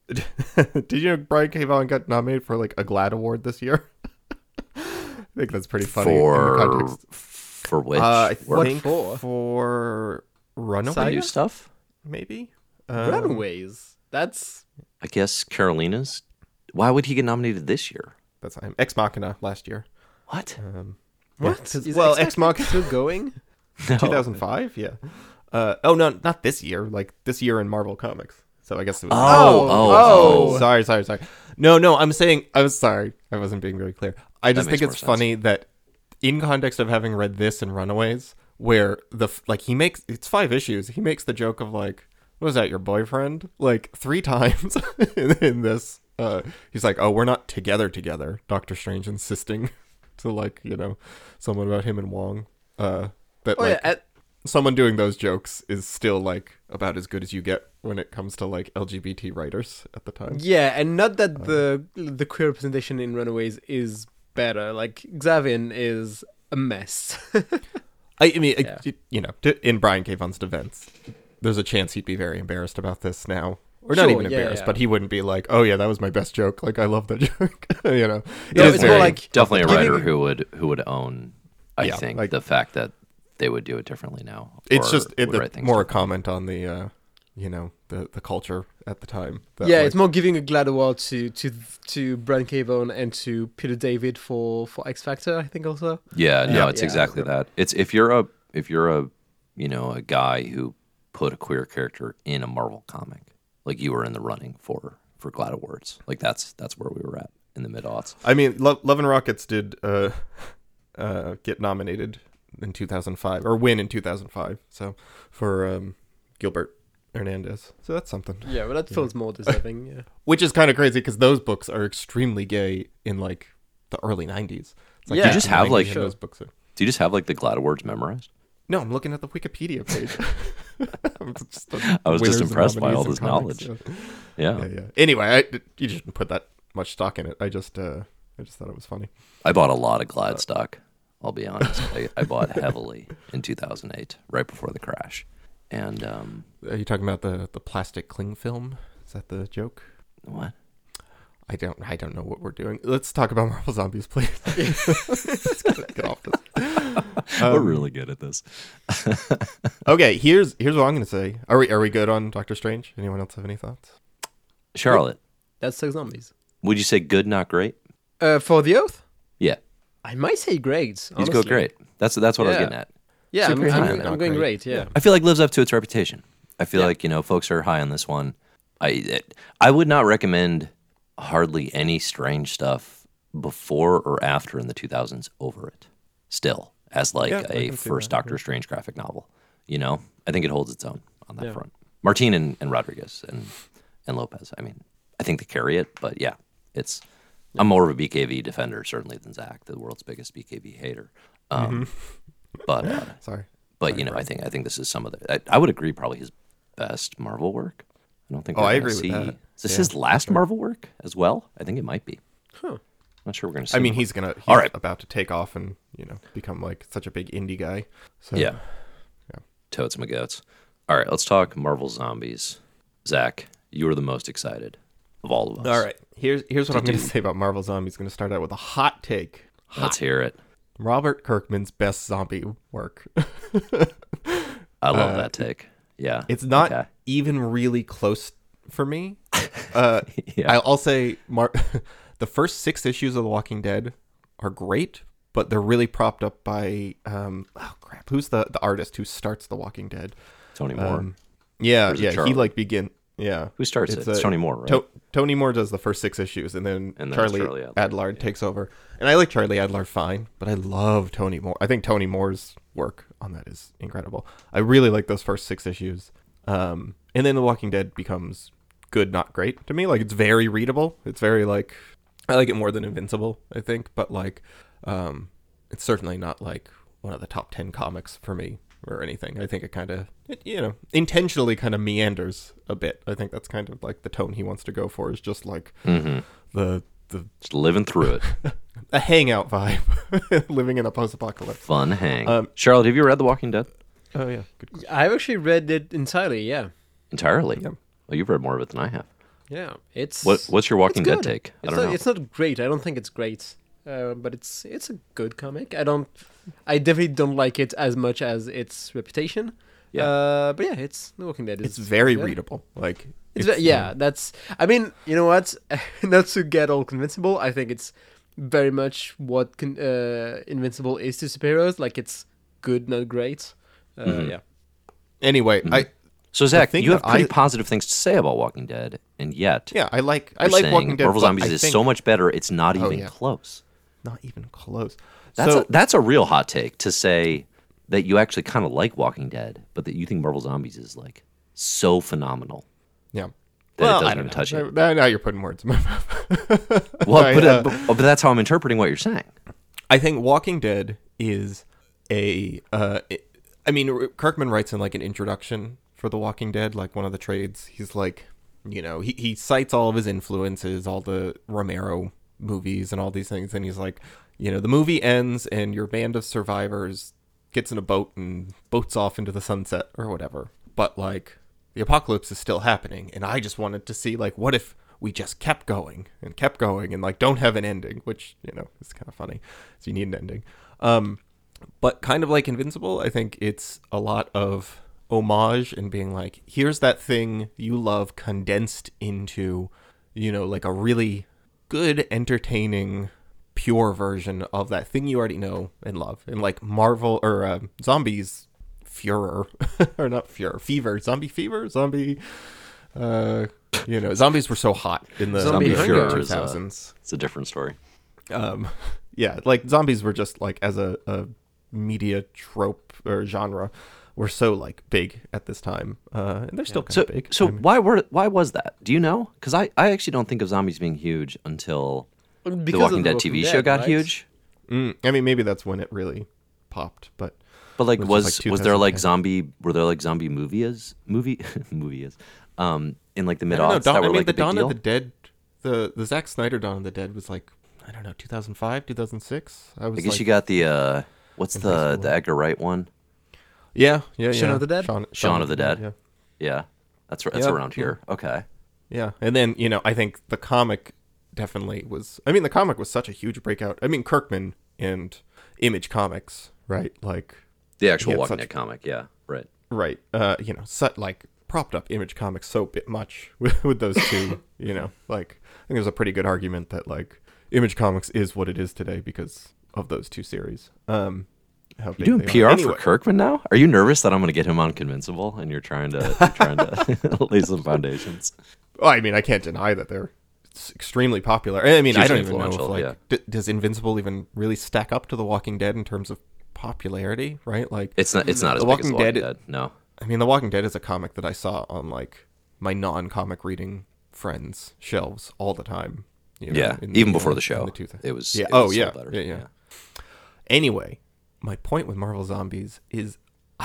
did you know Brian K. Vaughan got nominated for like a GLAAD award this year? I think that's pretty funny
For
in the context.
for which
Uh, I
work?
think
for?
for Runaways,
Saga?
New stuff?
maybe. Um,
Runaways. That's
I guess Carolina's. Why would he get nominated this year?
That's him. Ex Machina last year.
What?
Um,
what?
yeah, 'cause-
Is
well,
X
Ex Machina
still going?
No.
two thousand five, yeah. Uh, oh no, not this year. Like this year in Marvel Comics. So I guess it was.
Oh, oh,
oh.
sorry, sorry, sorry. No, no, I'm saying I was sorry. I wasn't being very clear. I just
makes
think
more
it's
sense.
funny that in context of having read this and Runaways, where the f- like he makes it's five issues. He makes the joke of like, "What was that, your boyfriend?" Like three times in, in this. Uh, he's like, "Oh, we're not together together." Doctor Strange insisting to like you know someone about him and Wong. Uh, that
Oh
like
yeah, at,
someone doing those jokes is still like about as good as you get when it comes to like L G B T writers at the time.
yeah, and not that the the queer representation in Runaways is better. Like Xavier is a mess.
I, I mean,
Yeah.
it- you know, to, in Brian K. Vaughan's defense, there's a chance he'd be very embarrassed about this now. Or not
Sure,
even
yeah,
embarrassed,
yeah.
but he wouldn't be like, "Oh yeah, that was my best joke." Like I love that joke. you know, It
No,
is
it's more
very-
like-
Definitely a
Giving-
writer who would who would own, I
Yeah,
think,
like-
the fact that they would do it differently now.
it's
or
just it,
would
the,
write things
more a
differently.
comment on the, uh, you know, the the culture at the time. that,
yeah,
like,
it's more giving a GLAAD award to to to Brian K. Vaughan and to Peter David for for X Factor. I think also.
Yeah, no,
Yeah.
it's
Yeah.
exactly that. It's if you're a if you're a you know a guy who put a queer character in a Marvel comic, like you were in the running for for GLAAD awards. Like that's that's where we were at in the mid aughts.
I mean, Lo- Love and Rockets did uh, uh, get nominated in two thousand five or win in two thousand five. So for um, Gilbert Hernandez, so that's something.
Yeah, but that feels more deserving. Yeah.
Which is kind of crazy because those books are extremely gay in like the early nineties. It's
Yeah. You
just have, like-
nineties and those books are.
Do you just have like the GLAAD awards memorized?
No, I'm looking at the Wikipedia page. I'm just
I was just
winners and
impressed by
nominees
all
in
this
comics,
knowledge.
Yeah.
Yeah.
yeah, yeah. Anyway, I, you shouldn't put that much stock in it. I just, uh, I just thought it was funny.
I bought a lot of GLAAD stock. I'll be honest. I, I bought heavily in two thousand eight, right before the crash. And um,
Are you talking about the the plastic cling film? Is that the joke?
what?
I don't. I don't know what we're doing. Let's talk about Marvel Zombies, please. Let's get, get off this.
We're
Um,
really good at this.
Okay, here's here's what I'm gonna say. Are we are we good on Doctor Strange? Anyone else have any thoughts?
Charlotte,
That's Sex Zombies.
would you say good, not great?
Uh, for the Oath,
Yeah,
I might say great.
you'd go
honestly.
great. That's that's what I was
Yeah.
getting at.
Yeah, I'm,
Super
I'm,
high,
I'm,
not
going
great.
great. Yeah.
I feel like lives up to its reputation. I feel
Yeah.
like you know folks are high on this one. I it, I would not recommend hardly any Strange stuff before or after in the two thousands over it. Still, as like
Yeah, I
a
can see
first
that,
Doctor Strange graphic novel, you know, I think it holds its own on that
Yeah.
front. Martin and, and Rodriguez and and Lopez. I mean, I think they carry it, but yeah, it's. I'm more of a B K V defender certainly than Zach, the world's biggest B K V hater. Um, But uh,
Sorry.
but you know, I think I think this is some of the. I, I would agree, probably his best Marvel work. I don't think.
Oh,
we're
I
gonna
agree with
see,
that.
Is this
Yeah,
his last Marvel work as well? I think it might be.
Huh.
Not sure we're going to see.
I mean,
him.
he's gonna. He's
All right.
about to take off and you know become like such a big indie guy. So
yeah,
yeah.
totes my goats. All right, let's talk Marvel Zombies. Zach, you were the most excited of all of us.
All right. Here's here's what
To
I'm going to
do-
say about Marvel Zombies. Going to start out with a hot take.
let's hear it.
Robert Kirkman's best zombie work.
I love
Uh,
that take. Yeah,
It's not
Okay.
even really close for me. Uh,
Yeah.
I- I'll say Mar- the first six issues of The Walking Dead are great, but they're really propped up by um, oh crap, who's the the artist who starts The Walking Dead?
Tony Moore.
Um, yeah,
Or is it
yeah,
Charlie?
he like begin. Yeah,
Who starts it?
it's
It's
a-
Tony Moore, right?
To- Tony Moore does the first six issues, and then,
And then it's
Charlie,
Charlie Adlard,
Adlard
yeah.
takes over. And I like Charlie Adlard fine, but I love Tony Moore. I think Tony Moore's work on that is incredible. I really like those first six issues. Um, and then The Walking Dead becomes good, not great to me. Like, it's very readable. It's very, like, I like it more than Invincible, I think. But, like, um, it's certainly not, like, one of the top ten comics for me or anything. I think it kind of, you know, intentionally kind of meanders a bit. I think that's kind of like the tone he wants to go for, is just like
Mm-hmm.
the the
Just living through it.
a hangout vibe, living in a post-apocalypse.
Fun hang.
Um,
Charlotte, have you read The Walking Dead?
Oh yeah, good question.
I've actually read it entirely. Yeah,
Entirely?
Yeah.
Well, you've read more of it than I have.
yeah. It's
What What's your Walking
it's
Dead
good.
take? I
It's
don't
not,
know.
It's not great. I don't think it's great, uh, but it's it's a good comic. I don't. I definitely don't like it as much as its reputation.
Yeah.
Uh, but yeah, it's The Walking Dead.
It's
Is,
very
yeah.
readable. Like
It's, ve- yeah,
um,
that's. I mean, you know what? Not to get all convincible, I think it's very much what con- uh, Invincible is to superheroes. Like, it's good, not great. Uh,
Mhm.
Yeah.
Anyway,
Mm-hmm.
I
So, Zach,
thing
you have
that
pretty
I-
positive things to say about Walking Dead, and yet
yeah, I like I
you're
like
saying
Walking Dead.
Marvel
but
Zombies
I
is
think
so much better, it's not
Oh,
even
yeah.
close.
not even close.
That's,
so
a, that's a real hot take to say that you actually kind of like Walking Dead, but that you think Marvel Zombies is, like, so phenomenal
yeah.
that
Well,
it doesn't
I don't
even
know.
touch it.
Now, now you're putting words in my mouth.
Well,
I,
but,
uh,
uh, but, but that's how I'm interpreting what you're saying.
I think Walking Dead is a. Uh, it, I mean, Kirkman writes in like an introduction for The Walking Dead, like one of the trades. He's like, you know, he, he cites all of his influences, all the Romero movies and all these things. And he's like, you know, the movie ends and your band of survivors gets in a boat and boats off into the sunset or whatever. But like the apocalypse is still happening. And I just wanted to see, like, what if we just kept going and kept going and like don't have an ending, which, you know, is kind of funny. So you need an ending. Um, but kind of like Invincible, I think it's a lot of homage and being like, here's that thing you love condensed into, you know, like a really good, entertaining, pure version of that thing you already know and love. And like Marvel or uh, Zombies Furor, or not Furor, Fever, Zombie Fever, Zombie, uh, you know, zombies were so hot in the
Zombie
Zombie
Hunger
Furor
is, uh,
two thousands.
It's a different story.
Um, yeah, like zombies were just like as a, a media trope or genre were so like big at this time, uh, and they're still kind
So,
of big.
so
I mean,
why were why was that? Do you know? Because I, I actually don't think of zombies being huge until
Because
the
of
Walking
The
Dead T V
Walking
show
Dead,
got
right?
huge.
mm, I mean, maybe that's when it really popped, but
But like,
It
was
was just, like,
was there like
two thousand ten.
zombie? Were there like zombie movies? Movie movies? Um, in like the
I
mid
don't know.
aughts
Dawn,
that were
I mean,
like
the
a big
Dawn
deal.
of the Dead, the the Zack Snyder Dawn of the Dead was like, I don't know, two thousand five, two thousand six. I was
I guess
like,
you got the uh, what's
in
the
high
the
school.
Edgar Wright one?
yeah, yeah, yeah.
Shaun of the Dead?
Shaun,
Shaun of the Dead.
Yeah.
Yeah, that's that's
Yeah,
around here. Okay.
Yeah, and then, you know, I think the comic definitely was. I mean, the comic was such a huge breakout. I mean, Kirkman and Image Comics, right? Like,
The actual
had
Walking
such-
Dead comic, yeah, right.
right? Uh, you know, such like propped up Image Comics so bit much with, with those two. You know, like I think there's a pretty good argument that like Image Comics is what it is today because of those two series. Um, how
You
big
doing
they
P
are.
R
Anyway,
for Kirkman now? Are you nervous that I'm going to get him on Convincible and you're trying to you're trying to lay some foundations?
Well, I mean, I can't deny that they're s- extremely popular. I mean, I
Hugely
don't even know if
influential,
like
yeah.
d- does Invincible even really stack up to The Walking Dead in terms of popularity, right? Like,
It's not it's not as
The
big as
Walking
The Walking
Dead-
Dead. No.
I mean, The Walking Dead is a comic that I saw on like my non-comic reading friends' shelves all the time. You know,
Yeah,
in
even
the,
before
uh,
the show,
in the two thou-
it was.
Yeah.
it
Oh
was
yeah.
sold
yeah.
better.
Yeah. Anyway, my point with Marvel Zombies is,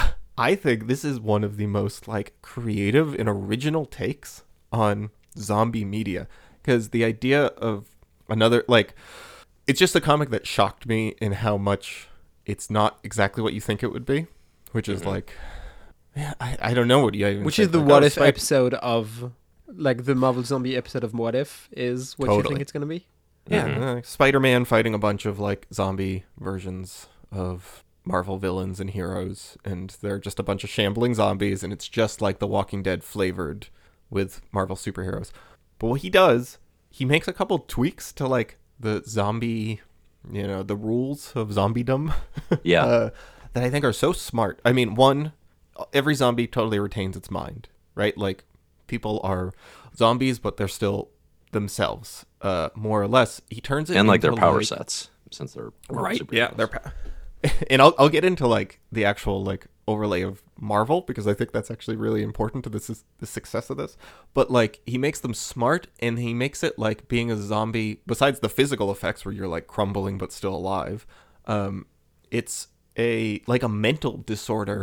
I think this is one of the most like creative and original takes on zombie media, because the idea of another like, it's just a comic that shocked me in how much it's not exactly what you think it would be, which is
Mhm.
like, yeah, I, I don't know what you even
Which
think.
is the
Like,
What
oh,
If
Spider-
episode of, like the Marvel Zombie episode of What If is what you
Totally.
think it's gonna be?
Yeah,
Mhm.
uh, Spider-Man fighting a bunch of like zombie versions of Marvel villains and heroes, and they're just a bunch of shambling zombies, and it's just like The Walking Dead flavored with Marvel superheroes. But what he does, he makes a couple tweaks to like the zombie, you know, the rules of zombiedom.
Yeah.
uh, that I think are so smart. I mean, one, every zombie totally retains its mind, right? Like, people are zombies, but they're still themselves, uh, more or less. He turns it
and like their
into,
power
like-
sets since they're
right?
superheroes.
Yeah, they're. Pa- and I'll I'll get into like the actual like overlay of Marvel, because I think that's actually really important to this the success of this. But like, he makes them smart, and he makes it like being a zombie, besides the physical effects where you're like crumbling but still alive, um it's a like a mental disorder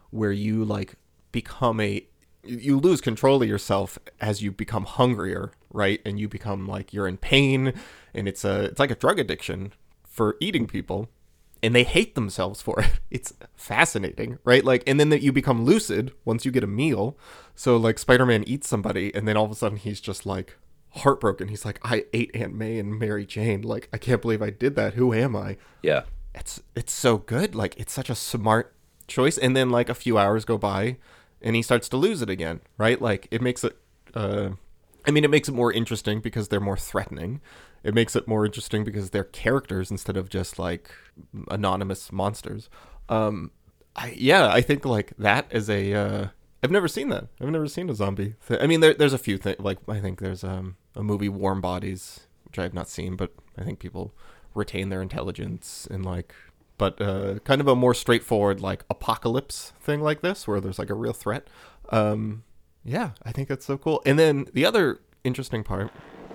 where you like become a you lose control of yourself as you become hungrier, right? And you become like you're in pain, and it's a it's like a drug addiction for eating people, and they hate themselves for it. It's fascinating, right? Like, and then that you become lucid once you get a meal. So like Spider-Man eats somebody, and then all of a sudden he's just like heartbroken. He's like, I ate Aunt May and Mary Jane. Like, I can't believe I did that. Who am I?
Yeah.
It's it's so good. Like, it's such a smart choice. And then like a few hours go by, and he starts to lose it again, right? Like, it makes it. Uh, I mean, it makes it more interesting because they're more threatening. It makes it more interesting because they're characters instead of just like anonymous monsters. Um, I yeah, I think like that is a. Uh, I've never seen that. I've never seen a zombie. Th- I mean, there, there's a few things. Like, I think there's um, a movie, Warm Bodies, which I have not seen, but I think people retain their intelligence and like. But uh, kind of a more straightforward like apocalypse thing like this, where there's like a real threat. Um, yeah, I think that's so cool. And then the other interesting part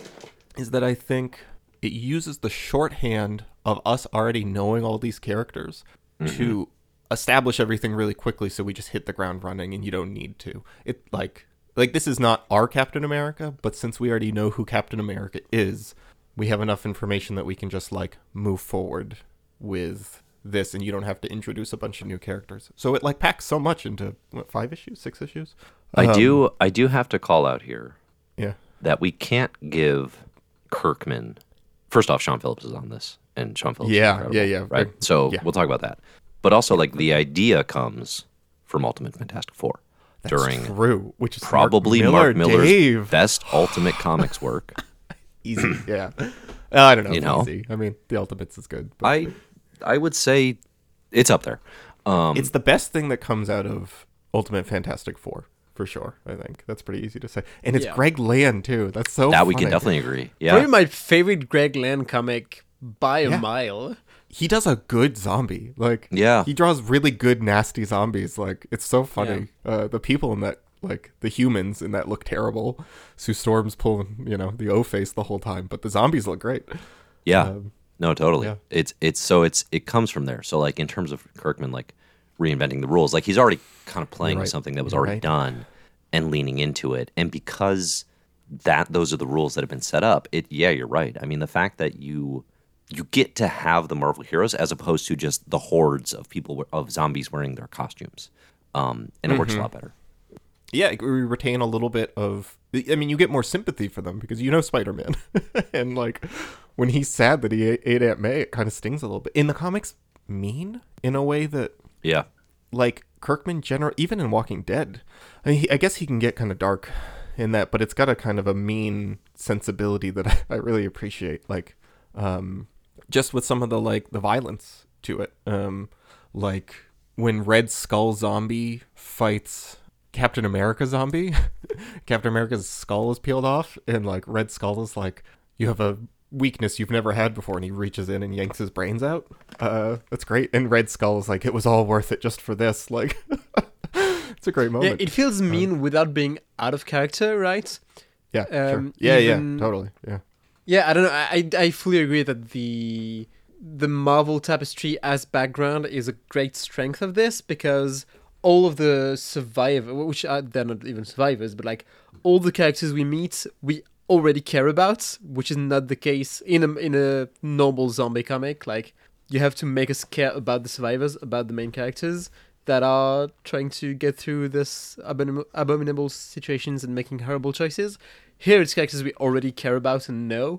is that I think it uses the shorthand of us already knowing all these characters mm-hmm. to establish everything really quickly, so we just hit the ground running and you don't need to. It like like this is not our Captain America, but since we already know who Captain America is, we have enough information that we can just like move forward with this, and you don't have to introduce a bunch of new characters. So it like packs so much into what, five issues, six issues.
I
um,
do I do have to call out here
yeah
that we can't give Kirkman. First off, Sean Phillips is on this, and Sean Phillips
yeah
is
yeah yeah
right. So
yeah.
we'll talk about that. But also, like, the idea comes from Ultimate Fantastic Four.
That's
during
true, which is
probably
Mark, Miller,
Mark Miller's
Dave.
best Ultimate Comics work.
Easy, yeah. Uh, I don't know.
You know,
easy. I mean, the Ultimates is good. But
I, I would say it's up there. Um,
it's the best thing that comes out of Ultimate Fantastic Four, for sure. I think that's pretty easy to say, and it's
Yeah.
Greg Land too. That's so
that
funny.
we can definitely agree. Yeah,
Probably my favorite Greg Land comic by a
Yeah.
mile.
He does a good zombie. Like,
Yeah.
he draws really good, nasty zombies. Like, it's so funny. Uh, the people in that, like, the humans in that look terrible. Sue Storm's pulling, you know, the O face the whole time, but the zombies look great.
yeah.
Um,
No, totally.
yeah.
It's it's so it's it comes from there. So like in terms of Kirkman like reinventing the rules, like he's already kind of playing
You're
with
right.
something that was
You're
already
right.
done and leaning into it. And because that those are the rules that have been set up, it yeah, you're right. I mean, the fact that you you get to have the Marvel heroes as opposed to just the hordes of people of zombies wearing their costumes. Um, and it works
Mm-hmm.
a lot better.
Yeah, we retain a little bit of. I mean, you get more sympathy for them because you know Spider-Man, and like when he's sad that he ate, ate Aunt May, it kind of stings a little bit. In the comics, mean in a way that
Yeah.
like Kirkman, general, even in Walking Dead, I, mean, he, I guess he can get kind of dark in that, but it's got a kind of a mean sensibility that I, I really appreciate. Like, um, just with some of the like the violence to it, um, like when Red Skull Zombie fights Captain America Zombie, Captain America's skull is peeled off, and like Red Skull is like, you have a weakness you've never had before, and he reaches in and yanks his brains out. Uh, that's great. And Red Skull is like, it was all worth it just for this. Like, it's a great
Yeah,
moment.
it feels mean without being out of character, right?
Yeah, sure.
um,
Yeah,
even-
yeah, totally. Yeah.
Yeah, I don't know. I I I fully agree that the the Marvel tapestry as background is a great strength of this, because all of the survivors, which are they're not even survivors, but like all the characters we meet, we already care about, which is not the case in a in a normal zombie comic. Like, you have to make us care about the survivors, about the main characters that are trying to get through this abomin- abominable situations and making horrible choices. Here it's characters we already care about and know,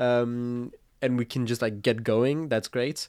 um, and we can just like get going. That's great.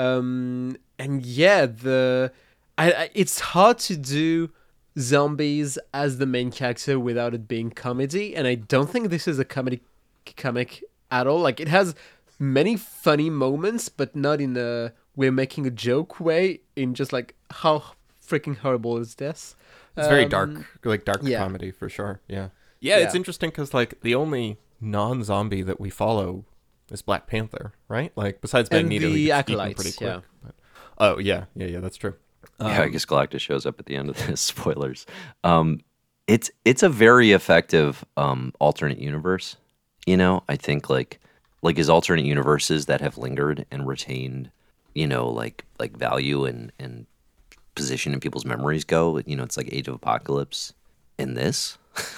Um, and yeah, the I, I it's hard to do zombies as the main character without it being comedy, and I don't think this is a comedy comic at all. Like, it has many funny moments, but not in a we're making a joke way, in just like, how freaking horrible is this?
It's very
Um,
dark, like dark
yeah.
comedy for sure. Yeah. Yeah, it's
Yeah.
interesting because like the only non-zombie that we follow is Black Panther, right? Like, besides
And
Magneto,
the
he gets eaten
Acolytes,
pretty quick.
yeah.
But, oh yeah, yeah, yeah, that's true.
yeah, I guess Galactus shows up at the end of this. Spoilers. Um, it's it's a very effective um, alternate universe. You know, I think like like his alternate universes that have lingered and retained, you know, like like value and and position in people's memories go. You know, it's like Age of Apocalypse. In this,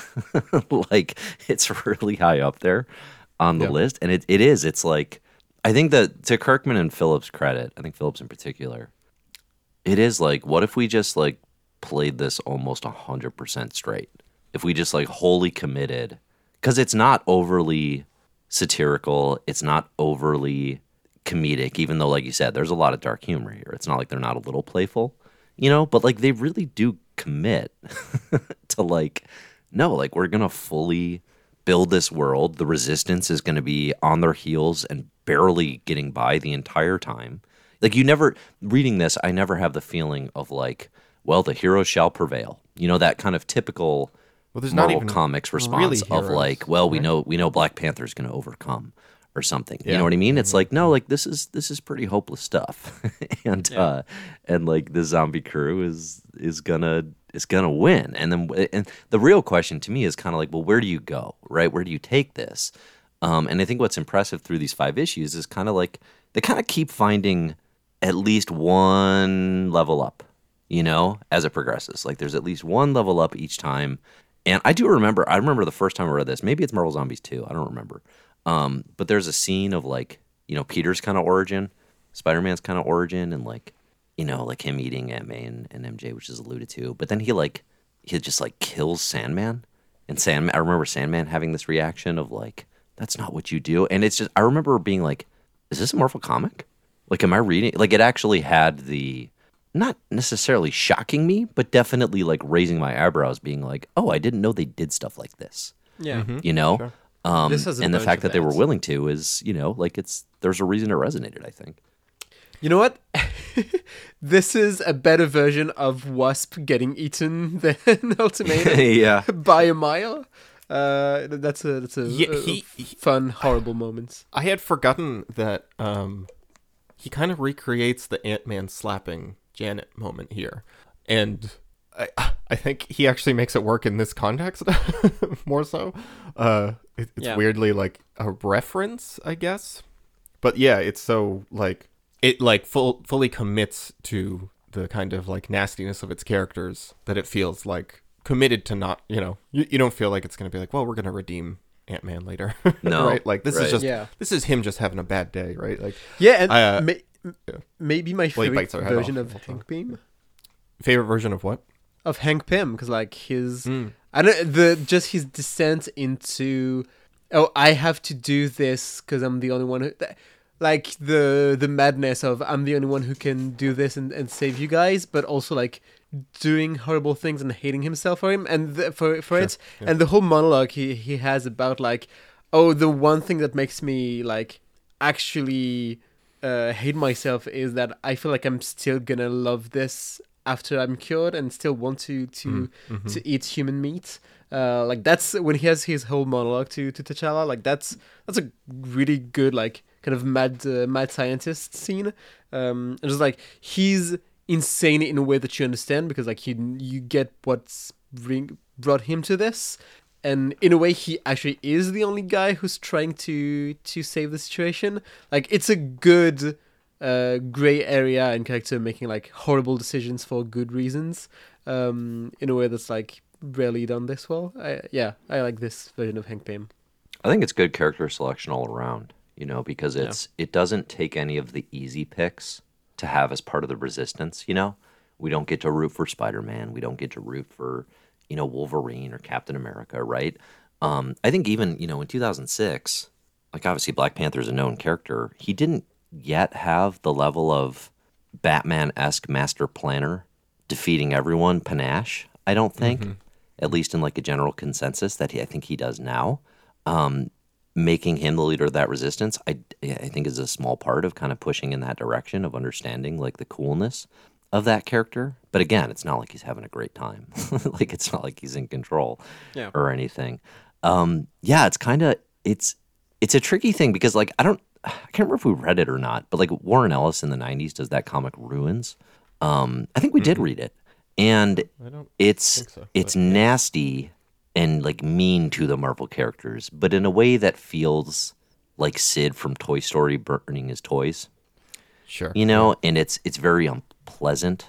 like, it's really high up there on the
Yeah.
list. And it, it is. It's like, I think that to Kirkman and Phillips' credit, I think Phillips in particular, it is like, what if we just like played this almost one hundred percent straight? If we just like wholly committed, because it's not overly satirical, it's not overly comedic, even though, like you said, there's a lot of dark humor here. It's not like they're not a little playful, you know, but like they really do commit to like, no, like we're going to fully build this world. The resistance is going to be on their heels and barely getting by the entire time. Like you never, reading this, I never have the feeling of like, well, the hero shall prevail. You know, that kind of typical
Well, there's not
Marvel
even
Comics response
really
of
heroes,
like, well, we
right?
know we know Black Panther's going to overcome or something. You
Yeah.
know what I mean? It's
Mhm.
like, no, like this is this is pretty hopeless stuff. and
Yeah.
uh and like the zombie crew is is gonna is gonna win. And then and the real question to me is kind of like, well, where do you go? Right? Where do you take this? Um and I think what's impressive through these five issues is kind of like they kind of keep finding at least one level up, you know, as it progresses. Like there's at least one level up each time. And I do remember, I remember the first time I read this, maybe it's Marvel Zombies two, I don't remember. Um, but there's a scene of like, you know, Peter's kind of origin, Spider-Man's kind of origin, and like, you know, like him eating Aunt May and, and M J, which is alluded to. But then he like, he just like kills Sandman. And Sandman, I remember Sandman having this reaction of like, that's not what you do. And it's just, I remember being like, is this a Marvel comic? Like, am I reading? Like, it actually had the, not necessarily shocking me, but definitely like raising my eyebrows, being like, oh, I didn't know they did stuff like this.
Yeah.
Mhm.
You know?
Sure.
Um,
This has a
and the
bunch
fact
of
that they were
that.
willing to is, you know, like it's, there's a reason it resonated, I think.
You know what? This is a better version of Wasp getting eaten than Ultimatum
yeah.
by a mile. Uh, that's a that's a,
Yeah,
a
he-
fun, horrible moment.
I had forgotten that um, he kind of recreates the Ant-Man slapping Janet moment here, and I I think he actually makes it work in this context more so. Uh, it, it's
Yeah.
weirdly like a reference, I guess, but yeah, it's so like it like full fully commits to the kind of like nastiness of its characters that it feels like committed to not, you know, you, you don't feel like it's going to be like, well, we're going to redeem Ant-Man later.
No,
right? Like this
right.
is just,
Yeah.
this is him just having a bad day, right? Like
Yeah, and
I, uh,
may,
yeah.
maybe my
Well, he
favorite
bites our head
version
off
of
the whole
Hank Pym
favorite version of what?
of Hank Pym, because like his
Mm.
I don't the just his descent into, oh, I have to do this because I'm the only one who, like the the madness of I'm the only one who can do this and, and save you guys, but also like doing horrible things and hating himself for him and the, for for
Sure,
it,
yeah.
and the whole monologue he he has about like, oh, the one thing that makes me like actually uh, hate myself is that I feel like I'm still gonna love this after I'm cured and still want to to
Mm-hmm.
to eat human meat. Uh, like that's when he has his whole monologue to to T'Challa. Like that's that's a really good like kind of mad uh, mad scientist scene. Um, and just like he's insane in a way that you understand because like you you get what's bring brought him to this. And in a way, he actually is the only guy who's trying to to save the situation. Like it's a good uh, gray area and character making like horrible decisions for good reasons. Um, in a way that's like rarely done this well. I, yeah, I like this version of Hank Pym.
I think it's good character selection all around, you know, because it's it doesn't take any of the easy picks to have as part of the resistance, you know? We don't get to root for Spider-Man, we don't get to root for, you know, Wolverine or Captain America, right? Um, I think even, you know, in two thousand six, like obviously Black Panther's a known character, he didn't yet have the level of Batman-esque master planner defeating everyone panache, I don't think. At least in like a general consensus that he, I think he does now. Um, making him the leader of that resistance, I, I think is a small part of kind of pushing in that direction of understanding like the coolness of that character. But again, it's not like he's having a great time. Like it's not like he's in control
Yeah.
or anything. Um, yeah, it's kind of, it's, it's a tricky thing because like, I don't, I can't remember if we read it or not, but like Warren Ellis in the nineties does that comic Ruins. Um, I think we did read it. And
I don't
it's
think so,
it's
but yeah.
nasty and like mean to the Marvel characters, but in a way that feels like Sid from Toy Story burning his toys,
Sure.
you know, and it's it's very unpleasant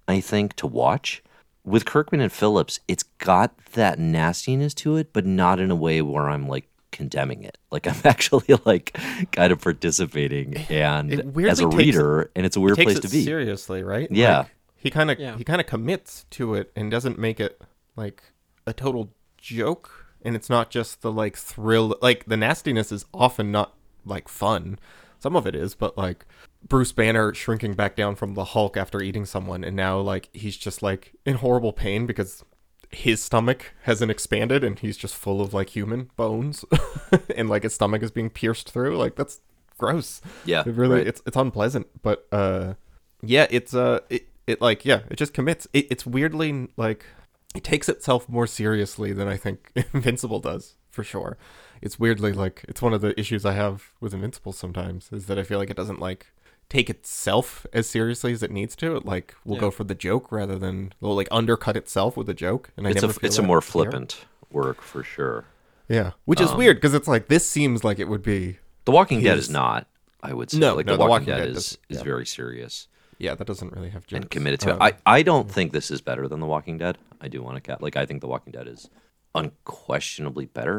I think, to watch. With Kirkman and Phillips, it's got that nastiness to it, but not in a way where I'm like condemning it. Like I'm actually like kind of participating and as a reader, it, and it's a weird place to be.
Seriously, right?
Yeah.
Like, he kind of
yeah.
he kind of commits to it and doesn't make it like a total joke. And it's not just the like thrill. Like the nastiness is often not like fun. Some of it is, but like Bruce Banner shrinking back down from the Hulk after eating someone, and now like he's just like in horrible pain because his stomach hasn't expanded and he's just full of like human bones, and like his stomach is being pierced through. Like that's gross.
Yeah,
it really
right.
it's it's unpleasant. But uh, yeah, it's uh, it it like yeah, it just commits. It, it's weirdly like it takes itself more seriously than I think Invincible does, for sure. It's weirdly like it's one of the issues I have with Invincible sometimes is that I feel like it doesn't like take itself as seriously as it needs to. It like will
Yeah.
go for the joke rather than will like undercut itself with a joke. And I
It's
never
a
feel
it's a
that
more
here.
flippant work for sure.
Yeah, which is
Um,
weird because it's like this seems like it would be.
The Walking Dead
his-
is not. I would say
No,
like
no,
the,
The
Walking,
Walking
Dead,
Dead
is
doesn't-
is
yeah.
very serious
Yeah, that doesn't really have jokes.
and committed to
Um,
it. I I don't think this is better than The Walking Dead. I do want to cap like I think The Walking Dead is unquestionably better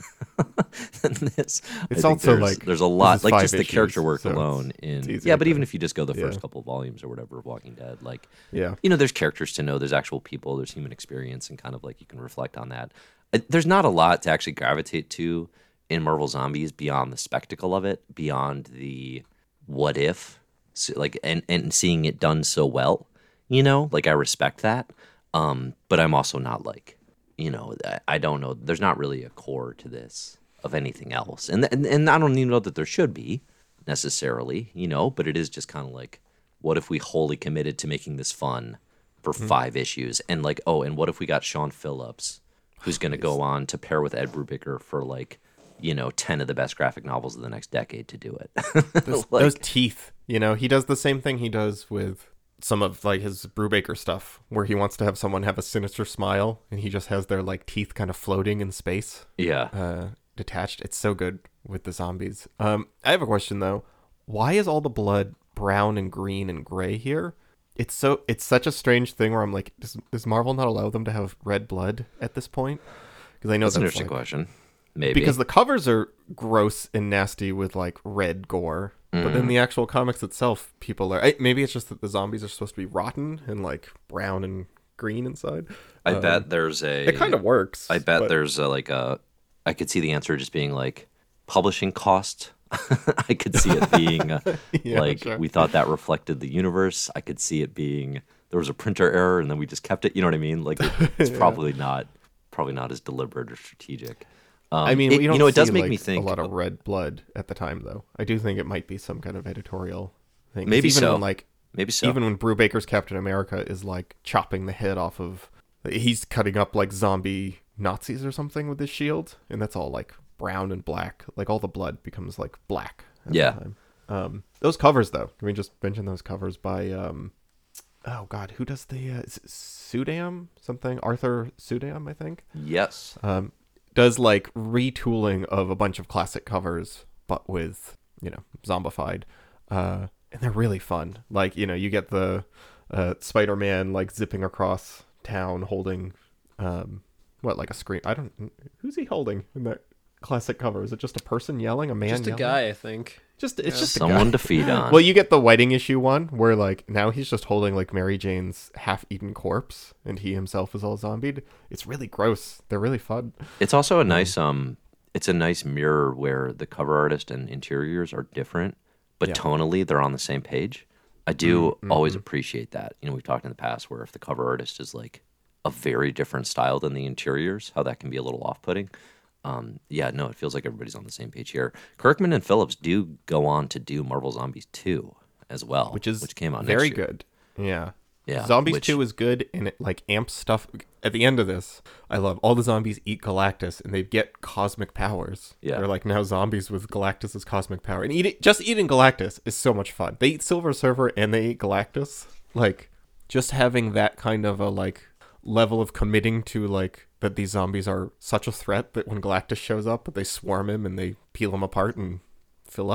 than this. I
It's
think
also
there's,
like,
there's a
this
lot
is
like
five
just the character
issues,
work
so
alone
it's
in
easier
yeah, but
to-
even if you just go the first
yeah.
couple volumes or whatever of Walking Dead, like
Yeah,
you know, there's characters to know, there's actual people, there's human experience, and kind of like you can reflect on that. Uh, There's not a lot to actually gravitate to in Marvel Zombies beyond the spectacle of it, beyond the what if, so, like, and and seeing it done so well. You know, like I respect that, um, but I'm also not like, you know, I, I don't know. There's not really a core to this of anything else, and and and I don't even know that there should be necessarily, you know. But it is just kind of like, what if we wholly committed to making this fun for five issues, and like, oh, and what if we got Sean Phillips, who's going to go on to pair with Ed Brubaker for like, you know, ten of the best graphic novels of the next decade to do it.
those,
Like-
those teeth. You know, he does the same thing he does with some of like his Brubaker stuff, where he wants to have someone have a sinister smile, and he just has their like teeth kind of floating in space.
Yeah.
uh, detached. It's so good with the zombies. Um, I have a question though. Why is all the blood brown and green and gray here? It's so it's such a strange thing where I'm like, does, does Marvel not allow them to have red blood at this point? Because I know
That's an
that's
interesting
like,
question. Maybe.
because the covers are gross and nasty with like red gore, but
Mm.
then the actual comics itself, people are I, maybe it's just that the zombies are supposed to be rotten and like brown and green inside.
I
Um,
bet there's a.
it kind of works.
I bet
but-
there's a, like a. I could see the answer just being like publishing cost. I could see it being uh,
Yeah,
like
sure.
we thought that reflected the universe. I could see it being there was a printer error and then we just kept it. You know what I mean? Like it, it's probably not probably not as deliberate or strategic. Um,
I mean,
it-
we don't
you know, it does
see,
make
like,
me think
a lot of red blood at the time, though. I do think it might be some kind of editorial thing. 'Cause
Maybe
even
so.
When, like,
maybe so.
even when Brubaker's Captain America is like chopping the head off of, he's cutting up like zombie Nazis or something with his shield, and that's all like brown and black. Like all the blood becomes like black. At
Yeah.
The time. Um, those covers, though. Can we just mention those covers by um, oh god, who does the uh, is it Sudam something? Arthur Sudam, I think.
yes.
Um, does like retooling of a bunch of classic covers, but with, you know, zombified. Uh, and they're really fun. Like, you know, you get the uh, Spider-Man like zipping across town holding, um, what, like a screen? I don't, who's he holding in that classic cover? Is it just a person yelling? A man
Just a
yelling?
guy, I think.
Just, it's just a
Someone
guy.
to feed on.
Well, you get the wedding issue one where like now he's just holding like Mary Jane's half-eaten corpse and he himself is all zombied. It's really gross. They're really fun.
It's also a nice um it's a nice mirror where the cover artist and interiors are different, but
Yeah.
tonally they're on the same page. I do
Mm,
always
mhm.
appreciate that. You know, we've talked in the past where if the cover artist is like a very different style than the interiors, how that can be a little off-putting. Um, yeah, no, it feels like everybody's on the same page here. Kirkman and Phillips do go on to do Marvel Zombies two as well,
which is
which came out
very
next year.
good. Yeah.
Yeah,
Zombies
which-
two is good and it like amps stuff. At the end of this, I love all the zombies eat Galactus and they get cosmic powers.
Yeah.
They're like now zombies with Galactus's cosmic power. And eating just eating Galactus is so much fun. They eat Silver Surfer and they eat Galactus. Like just having that kind of a like level of committing to like that these zombies are such a threat that when Galactus shows up, they swarm him and they peel him apart and fill up.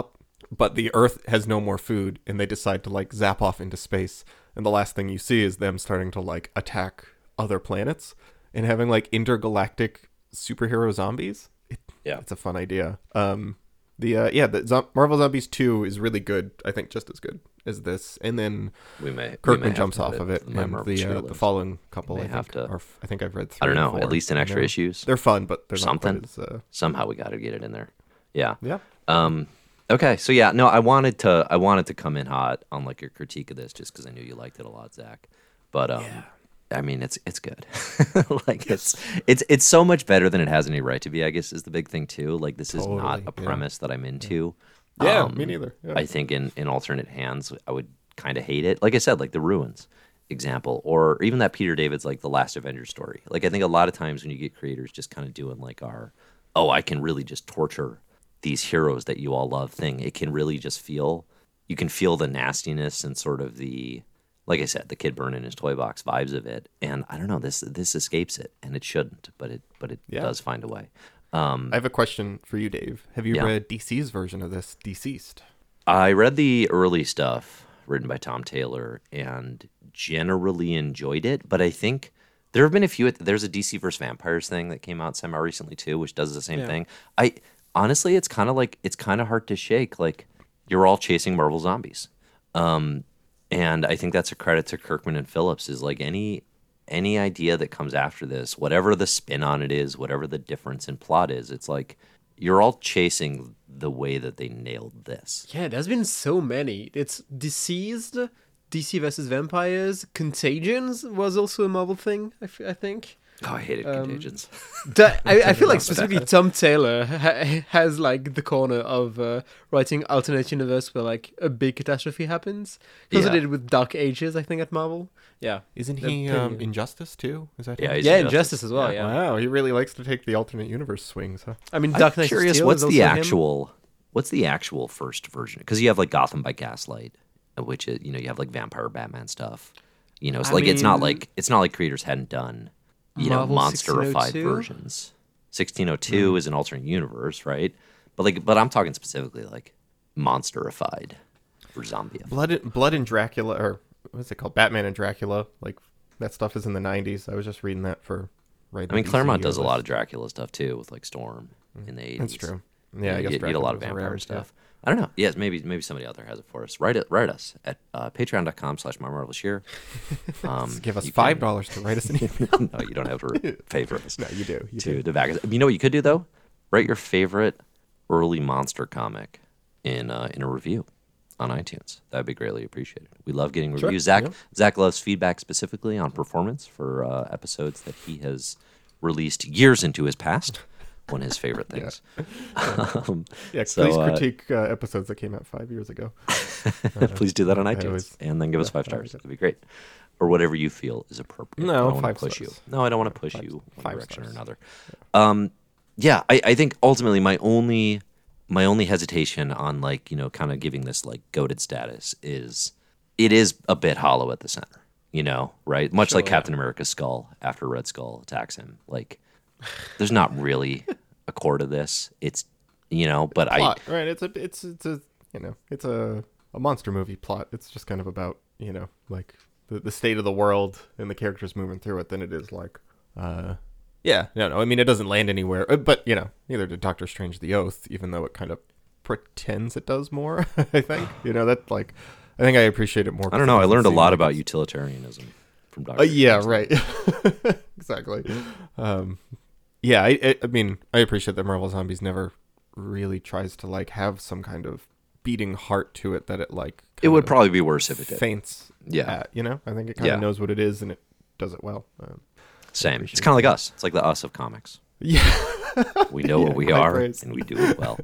but the Earth has no more food, and they decide to like zap off into space. And the last thing you see is them starting to like attack other planets and having like intergalactic superhero zombies. It,
Yeah.
it's a fun idea. Um, the uh, yeah, the Zo- Marvel Zombies two is really good. I think just as good as this. And then
We may. we may
Kirkman
have
jumps
to
off
put
of it.
in my
And
Marvel
the
tier
uh, the
list.
following couple,
May
I
have
think,
to-
are, f- I think I've read. Three
I don't
or
know.
four,
At least an extra
you know?
issues.
They're fun, but they're
Something.
not quite as, uh,
Somehow we got to get it in there. Yeah.
yeah.
Um. Okay. So yeah. No, I wanted to. I wanted to come in hot on like your critique of this, just because I knew you liked it a lot, Zach. But um. I mean, it's it's good. like it's it's it's so much better than it has any right to be. I guess is the big thing too. Like this is not
Totally,
a
yeah.
premise that I'm into.
Yeah,
Um,
me neither. Yeah.
I think in in alternate hands, I would kind of hate it. Like I said, like the Ruins example, or even that Peter David's like the Last Avengers story. Like I think a lot of times when you get creators just kind of doing like our, oh, I can really just torture these heroes that you all love thing. It can really just feel, you can feel the nastiness and sort of the, like I said, the kid burning his toy box vibes of it. And I don't know, this this escapes it, and it shouldn't, but it but it
Yeah.
does find a way. Um,
I have a question for you, Dave. Have you
Yeah.
read D C's version of this, Deceased?
I read the early stuff written by Tom Taylor and generally enjoyed it, but I think there have been a few. There's a D C versus Vampires thing that came out semi recently too, which does the same
Yeah.
thing. I honestly, it's kind of like it's kind of hard to shake. Like you're all chasing Marvel zombies, um, and I think that's a credit to Kirkman and Phillips. Is like any any idea that comes after this, whatever the spin on it is, whatever the difference in plot is, it's like you're all chasing the way that they nailed this.
Yeah, there's been so many. It's Deceased, D C versus Vampires, Contagions was also a Marvel thing, I, f- I think.
Oh, I hated
Um,
Contagions.
Da- I, I feel like specifically Tom Taylor ha- has like the corner of uh, writing alternate universe where like a big catastrophe happens. He also
Yeah.
did it with Dark Ages, I think, at Marvel. Yeah.
Isn't
They're
he
pretty
um,
good.
Injustice too? Is that
Yeah,
him?
he's
Yeah,
Injustice.
Injustice as well, yeah.
Wow, he really likes to take the alternate universe swings, huh?
I mean,
I'm
Dark Knight of
curious,
Steel
what's
is
the
also him.
actual what's the actual first version? Because you have like Gotham by Gaslight, which is, you know, you have like Vampire Batman stuff. You know, it's
I
like it's not
mean-
like it's not like creators hadn't done, you know,
Marvel
monsterified
sixteen oh two?
versions. sixteen oh two is an alternate universe, right? But like, but I'm talking specifically like monsterified for zombie.
Blood, and, Blood and Dracula, or what's it called? Batman and Dracula. Like that stuff is in the nineties. I was just reading that for right.
I mean, Claremont does a lot of Dracula stuff too, with like Storm in the eighties.
That's true.
Yeah,
Yeah, I
you
guess
get, you get a lot of
Dracula was
vampire
around,
stuff. I don't know. Yes, maybe maybe somebody out there has it for us. Write it, write us at uh, patreon.com slash my marvelous year. Um,
Yeah. Give us
you
five
can-
dollars to write us an email.
No, you don't have to pay for us.
No, you do. You
to
do.
to back us. You know what you could do though? Write your favorite early monster comic in uh, in a review on iTunes. That'd be greatly appreciated. We love getting
Sure,
reviews. Zach
yeah.
Zach loves feedback specifically on performance for uh, episodes that he has released years into his past. One of his favorite things. um,
Yeah,
so,
please
uh,
critique uh, episodes that came out five years ago.
Please do that on
I
iTunes
always-
and then give us
yeah,
five
I
stars.
would-
That'd be great. Or whatever you feel is appropriate.
No,
I don't wanna
five
push
stars.
you. No, I don't want to push
Five-
you one
five
direction
stars.
or another. Um, yeah, I, I think ultimately my only my only hesitation on like, you know, kind of giving this like goated status is it is a bit hollow at the center, you know, right? Much like
Sure,
Captain America's skull after Red Skull attacks him. Like there's not really a core to this. It's, you know, but I
Plot, right? It's a, it's, it's a, you know, it's a, a monster movie plot. It's just kind of about, you know, like the, the state of the world and the characters moving through it than it is like, uh, yeah, no, no. I mean, it doesn't land anywhere, uh, but you know, neither did Doctor Strange: The Oath, even though it kind of pretends it does more. I think, you know, that like, I think I appreciate it more.
I don't know. I learned a lot about
you.
utilitarianism from Doctor
Uh, yeah,
Strange.
right. Exactly. Um, yeah, I, I, I mean, I appreciate that Marvel Zombies never really tries to like have some kind of beating heart to it that it like.
It would
kinda
probably be worse if it did.
faints.
Yeah.
at, you know, I think it kind of
Yeah.
knows what it is and it does it well. Um,
Same.
appreciate
It's kind of like us. It's like the us of comics.
yeah.
We know
Yeah,
what we
high
are,
praise.
and we do it well.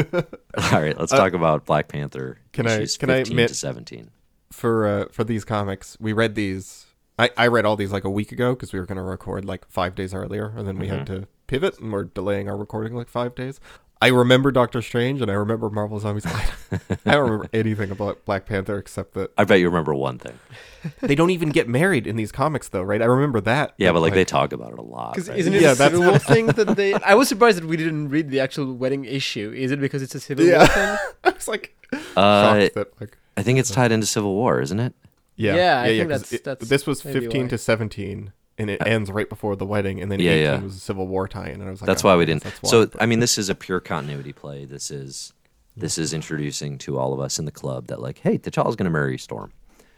All right, let's talk about Black Panther.
can I-
issues
can I
fifteen
admit-
to seventeen?
For uh, for these comics, we read these. I, I read all these like a week ago because we were going to record like five days earlier, and then we had to pivot, and we're delaying our recording like five days. I remember Doctor Strange, and I remember Marvel Zombies. I, I don't remember anything about Black Panther except that
I bet you remember one thing.
they don't even get married in these comics, though, right? I remember that.
Yeah, but like they talk about it a lot.
Because
Right?
isn't it
Yeah,
a
that's
Civil
how-
War thing that they... I was surprised that we didn't read the actual wedding issue. Is it because it's a Civil War
Yeah.
thing?
I was like,
Uh,
shocked that like
I think it's tied into Civil War, isn't it?
yeah
Yeah, I think
'cause
that's-
it-
that's
this was
maybe
fifteen
why.
to seventeen, and it ends right before the wedding, and then
Yeah,
eighteen
yeah.
was a Civil War tie-in, and I was like,
That's
oh,
why we
I guess
didn't.
that's why,
So
but-
I mean, this is a pure continuity play. This is this is introducing to all of us in the club that like, hey, T'Challa's going to marry Storm,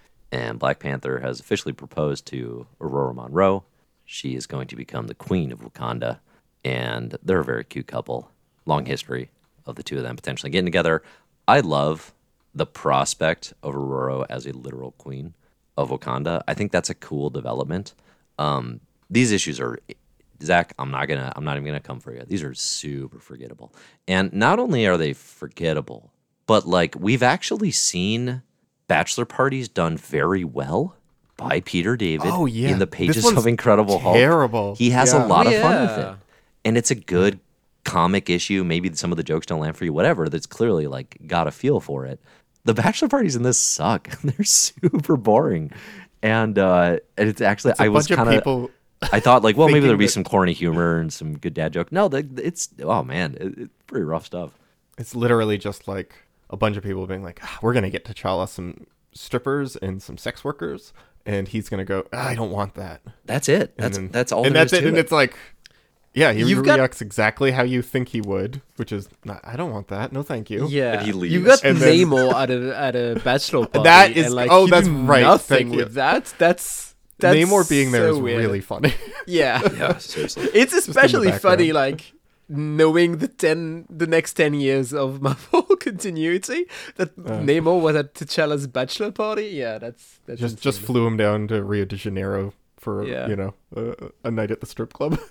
and Black Panther has officially proposed to Aurora Monroe. She is going to become the queen of Wakanda, and they're a very cute couple. Long history of the two of them potentially getting together. I love the prospect of Aurora as a literal queen of Wakanda. I think that's a cool development. Um, these issues are, Zach, I'm not gonna, I'm not even gonna come for you. These are super forgettable, and not only are they forgettable, but like we've actually seen bachelor parties done very well by Peter David
Oh, yeah.
in the
This
pages
one's
of Incredible Hulk.
terrible.
He has
Yeah.
a lot
Oh,
of fun with
yeah.
it, and it's a good comic issue. Maybe some of the jokes don't land for you, whatever. That's clearly like got a feel for it. The bachelor parties in this suck. They're super boring, and uh, and it's actually
It's a
I was
bunch
kind
of
of
people.
I thought like, well, maybe
thinking
there'll be
that-
some corny humor and some good dad joke. No, the, it's oh man, it, it's pretty rough stuff.
It's literally just like a bunch of people being like, ah, we're gonna get T'Challa some strippers and some sex workers, and he's gonna go, ah, I don't want that.
That's it.
And
That's
then-
that's all.
And
there
that's
is
it.
to
And
it.
it's like, yeah, he
You've got-
reacts exactly how you think he would, which is, "Nah, I don't want that. No, thank you.
Yeah,
And he leaves.
you got
And then-
Namor at a at a bachelor party.
That is-
and, like,
oh,
you
that's
do
right,
Nothing
thank you.
with that. That's that's
Namor being there
so
is
weird.
really funny.
Yeah,
yeah, seriously.
it's especially funny,
background.
like knowing the ten, the next ten years of Marvel continuity. That Namor was at T'Challa's bachelor party. Yeah, that's that's
just just
insane.
flew him down to Rio de Janeiro for
Yeah.
you know a, a night at the strip club.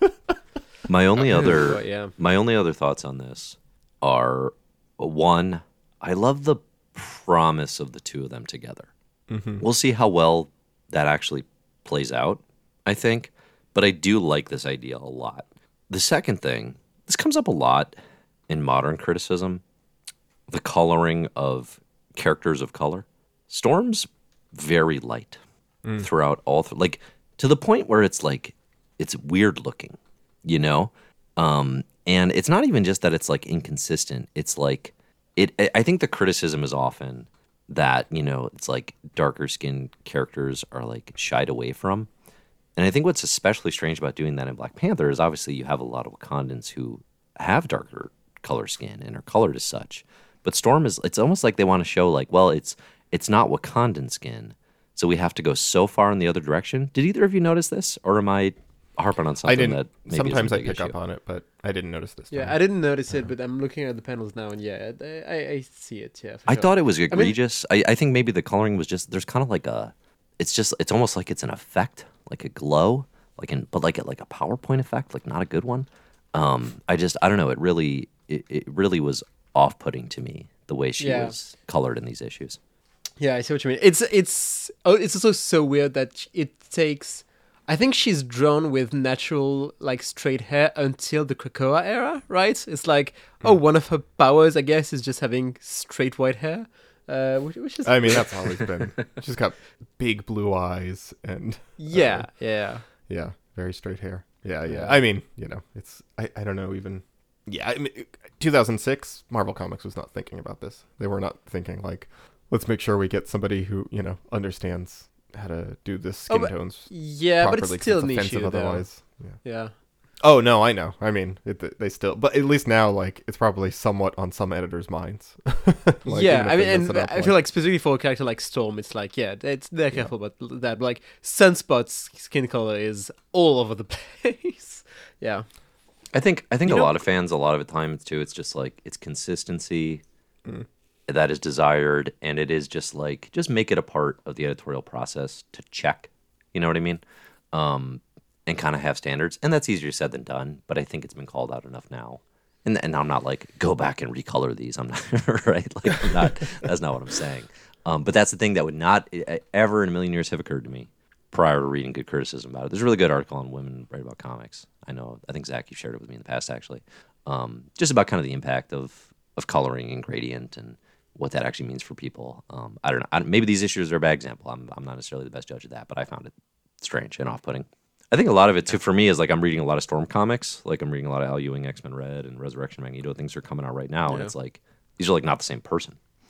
My only other
But yeah.
my only other thoughts on this are one, I love the promise of the two of them together.
Mm-hmm.
We'll see how well that actually plays out, I think, but I do like this idea a lot. The second thing, this comes up a lot in modern criticism, the coloring of characters of color. Storm's very light throughout all th- like to the point where it's like it's weird looking, you know? Um, and it's not even just that it's like inconsistent. It's like it I- I think the criticism is often that, you know, it's like darker skinned characters are like shied away from. And I think what's especially strange about doing that in Black Panther is obviously you have a lot of Wakandans who have darker color skin and are colored as such. But Storm is, it's almost like they want to show like, well, it's it's not Wakandan skin, so we have to go so far in the other direction. Did either of you notice this, or am I harping on something
I didn't.
that maybe
Sometimes
isn't a
I
big
pick
issue?
up on it, but I didn't notice this.
Yeah,
time.
I didn't notice it, but I'm looking at the panels now, and yeah, I, I, I see it. Yeah, for
I
sure.
thought it was egregious. I, I think maybe the coloring was just there's kind of like a, it's just it's almost like it's an effect, like a glow, like in but like a, like a PowerPoint effect, like not a good one. Um, I just I don't know. It really it, it really was off putting to me the way she
Yeah.
was colored in these issues.
Yeah, I see what you mean. It's it's oh, it's also so weird that it takes. I think she's drawn with natural, like straight hair until the Krakoa era, right? It's like, oh, one of her powers, I guess, is just having straight white hair, uh, which, which is
I mean, that's always been. She's got big blue eyes and
yeah, yeah,
yeah, very straight hair. Yeah, yeah.
Yeah.
I mean, you know, it's I, I don't know even. Yeah, I mean, two thousand six Marvel Comics was not thinking about this. They were not thinking like, let's make sure we get somebody who you know understands how to do this skin
Oh, but-
tones
yeah, but
properly.
it's
'cause
still an
offensive
issue, though.
otherwise. Yeah.
Yeah,
Oh no, I know. I mean, it, they still, but at least now, like, it's probably somewhat on some editors' minds. Like,
yeah.
even if
I mean,
they
and
mess it up,
I
like-
feel like specifically for a character like Storm, it's like, yeah, it's they're careful about that. But like Sunspot's skin color is all over the place. Yeah,
I think I think
You
a
know-
lot of fans, a lot of the time too, it's just like it's consistency
Mm.
that is desired, and it is just like just make it a part of the editorial process to check. You know what I mean? Um, and kind of have standards, and that's easier said than done. But I think it's been called out enough now, and and I'm not like go back and recolor these. I'm not right. Like I'm not. That's not what I'm saying. Um, but that's the thing that would not e- ever in a million years have occurred to me prior to reading good criticism about it. There's a really good article on Women Write About Comics. I know, I think Zach, you shared it with me in the past, actually. Um, just about kind of the impact of, of coloring and gradient and what that actually means for people. Um, I don't know. I don't, maybe these issues are a bad example. I'm, I'm not necessarily the best judge of that, but I found it strange and off-putting. I think a lot of it, too, for me, is like I'm reading a lot of Storm comics. Like I'm reading a lot of Al Ewing, X-Men Red, and Resurrection Magneto. Things are coming out right now, and
Yeah.
it's like, these are like not the same person.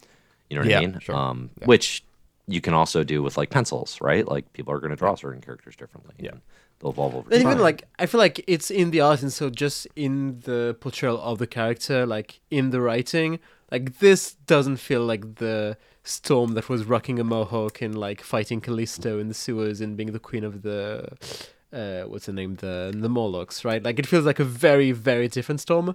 You know what
Yeah,
I mean?
sure.
Um,
Yeah.
Which you can also do with like pencils, right? Like people are going to draw certain characters differently.
Yeah.
and they'll evolve over
And
time.
even like I feel like it's in the art, and so just in the portrayal of the character, like in the writing, like this doesn't feel like the Storm that was rocking a mohawk and like fighting Callisto in the sewers and being the queen of the uh, what's the name the the Morlocks, right? Like it feels like a very very different Storm,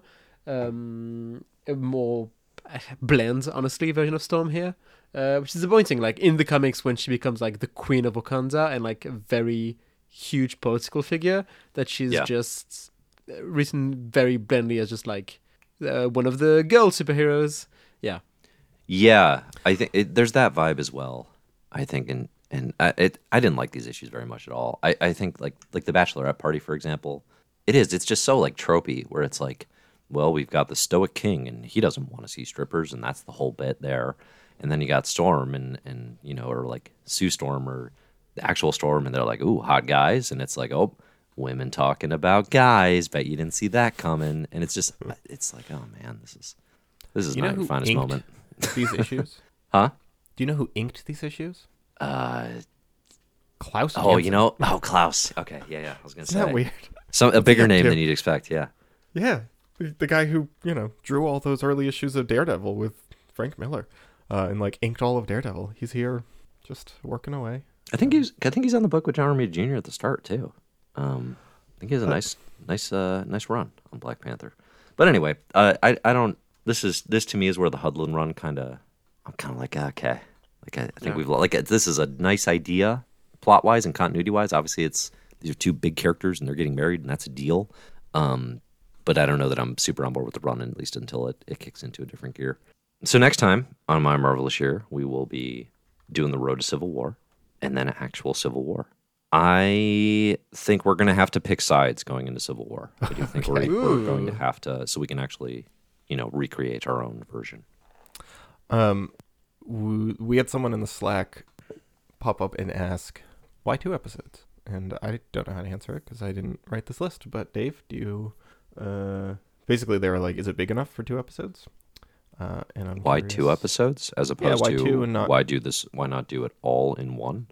um, a more uh, bland, honestly, version of Storm here, uh, which is disappointing. Like in the comics, when she becomes like the queen of Wakanda and like a very huge political figure, that she's
Yeah.
just written very blandly as just like uh, one of the girl superheroes. Yeah.
Yeah, I think it, there's that vibe as well. I think, and and I, it, I didn't like these issues very much at all. I, I think like like the Bachelorette party, for example, it is. It's just so like tropey, where it's like, well, we've got the stoic king, and he doesn't want to see strippers, and that's the whole bit there. And then you got Storm, and and you know, or like Sue Storm, or the actual Storm, and they're like, ooh, hot guys, and it's like, oh, women talking about guys. Bet you didn't see that coming. And it's just, it's like, oh man, this is this is
You know
not your
who
finest
inked
moment.
these issues?
Huh?
Do you know who inked these issues?
Uh,
Klaus.
oh,
Janson.
you know, oh, Klaus. Okay, yeah, yeah. I was gonna
Isn't
say
that weird?
some a bigger name
too.
than you'd expect. Yeah,
Yeah, the, the guy who you know drew all those early issues of Daredevil with Frank Miller, uh, and like inked all of Daredevil. He's here, just working away.
I think he's I think he's on the book with John Romita Junior at the start too. Um, I think he has a nice, nice, uh, nice run on Black Panther. But anyway, uh, I I don't. This is this to me is where the Hudlin run kind of. I'm kind of like okay, like I, I think
Yeah.
we've like this is a nice idea, plot wise and continuity wise. Obviously, it's these are two big characters and they're getting married and that's a deal. Um, but I don't know that I'm super on board with the run, at least until it, it kicks into a different gear. So next time on My Marvelous Year, we will be doing the road to Civil War and then actual Civil War. I think we're going to have to pick sides going into Civil War. I do think
Okay.
we're, we're going to
Ooh.
have to, so we can actually, you know, recreate our own version.
Um, we, we had someone in the Slack pop up and ask, "Why two episodes?" And I don't know how to answer it because I didn't write this list. But Dave, do you? Uh, basically, they were like, "Is it big enough for two episodes?" Uh, and I'm
Why
curious-
two episodes as opposed
why
to
two and not-
why do this? Why not do it all in one?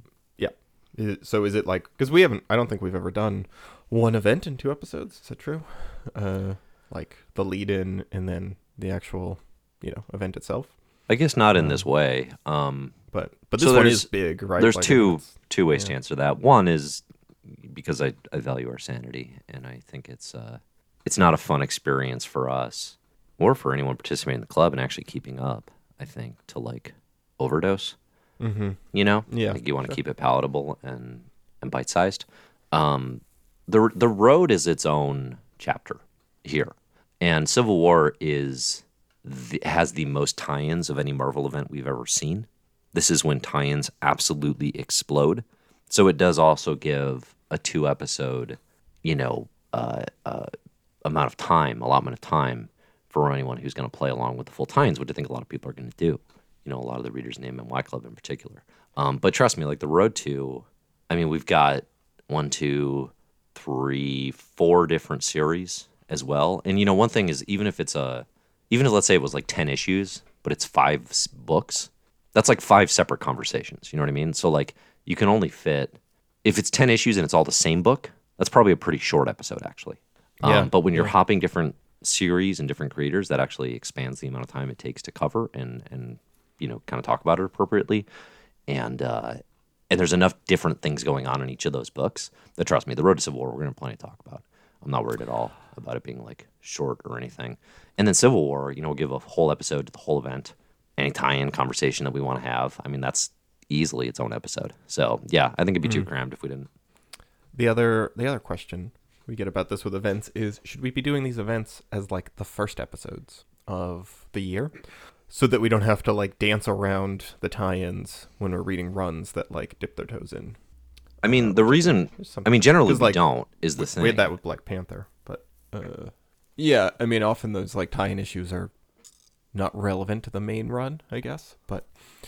Is it, so is it like because we haven't? I don't think we've ever done one event in two episodes. Is that true? Uh, like the lead-in and then the actual, you know, event itself.
I guess not in
Um,
this way. Um,
But but
So
this one
there's-
is big, right?
there's
Like,
two
it's-
two ways to
yeah.
answer that. One is because I, I value our sanity, and I think it's uh it's not a fun experience for us or for anyone participating in the club and actually keeping up. I think to like overdose.
Mhm.
You know,
Yeah,
like you want to
sure.
keep it palatable and and bite sized. Um, the the road is its own chapter here, and Civil War is the, has the most tie-ins of any Marvel event we've ever seen. This is when tie-ins absolutely explode. So it does also give a two episode, you know, uh, uh, amount of time, allotment of time for anyone who's going to play along with the full tie-ins, which I think a lot of people are going to do. You know, a lot of the readers name M Y Club in particular. Um, but trust me, like the road to, I mean, we've got one, two, three, four different series as well. And you know, one thing is even if it's a, even if let's say it was like ten issues, but it's five s- books, that's like five separate conversations. You know what I mean? So like you can only fit, if it's ten issues and it's all the same book, that's probably a pretty short episode actually. Um,
Yeah,
but when you're
yeah.
hopping different series and different creators, that actually expands the amount of time it takes to cover and and you know kind of talk about it appropriately. And uh, and there's enough different things going on in each of those books that trust me, the Road to Civil War we're going to plenty to talk about. I'm not worried at all about it being like short or anything. And then Civil War, you know, we'll give a whole episode to the whole event, any tie-in conversation that we want to have. I mean, that's easily its own episode. So yeah, I think it'd be too crammed if we didn't.
The other the other question we get about this with events is, should we be doing these events as like the first episodes of the year, so that we don't have to like dance around the tie-ins when we're reading runs that like dip their toes in?
I mean, the reason,
There's
I
something-
mean, generally
'cause,
we
like,
don't is the thing.
We had that with Black Panther, but uh, yeah, I mean, often those like tie-in issues are not relevant to the main run, I guess. But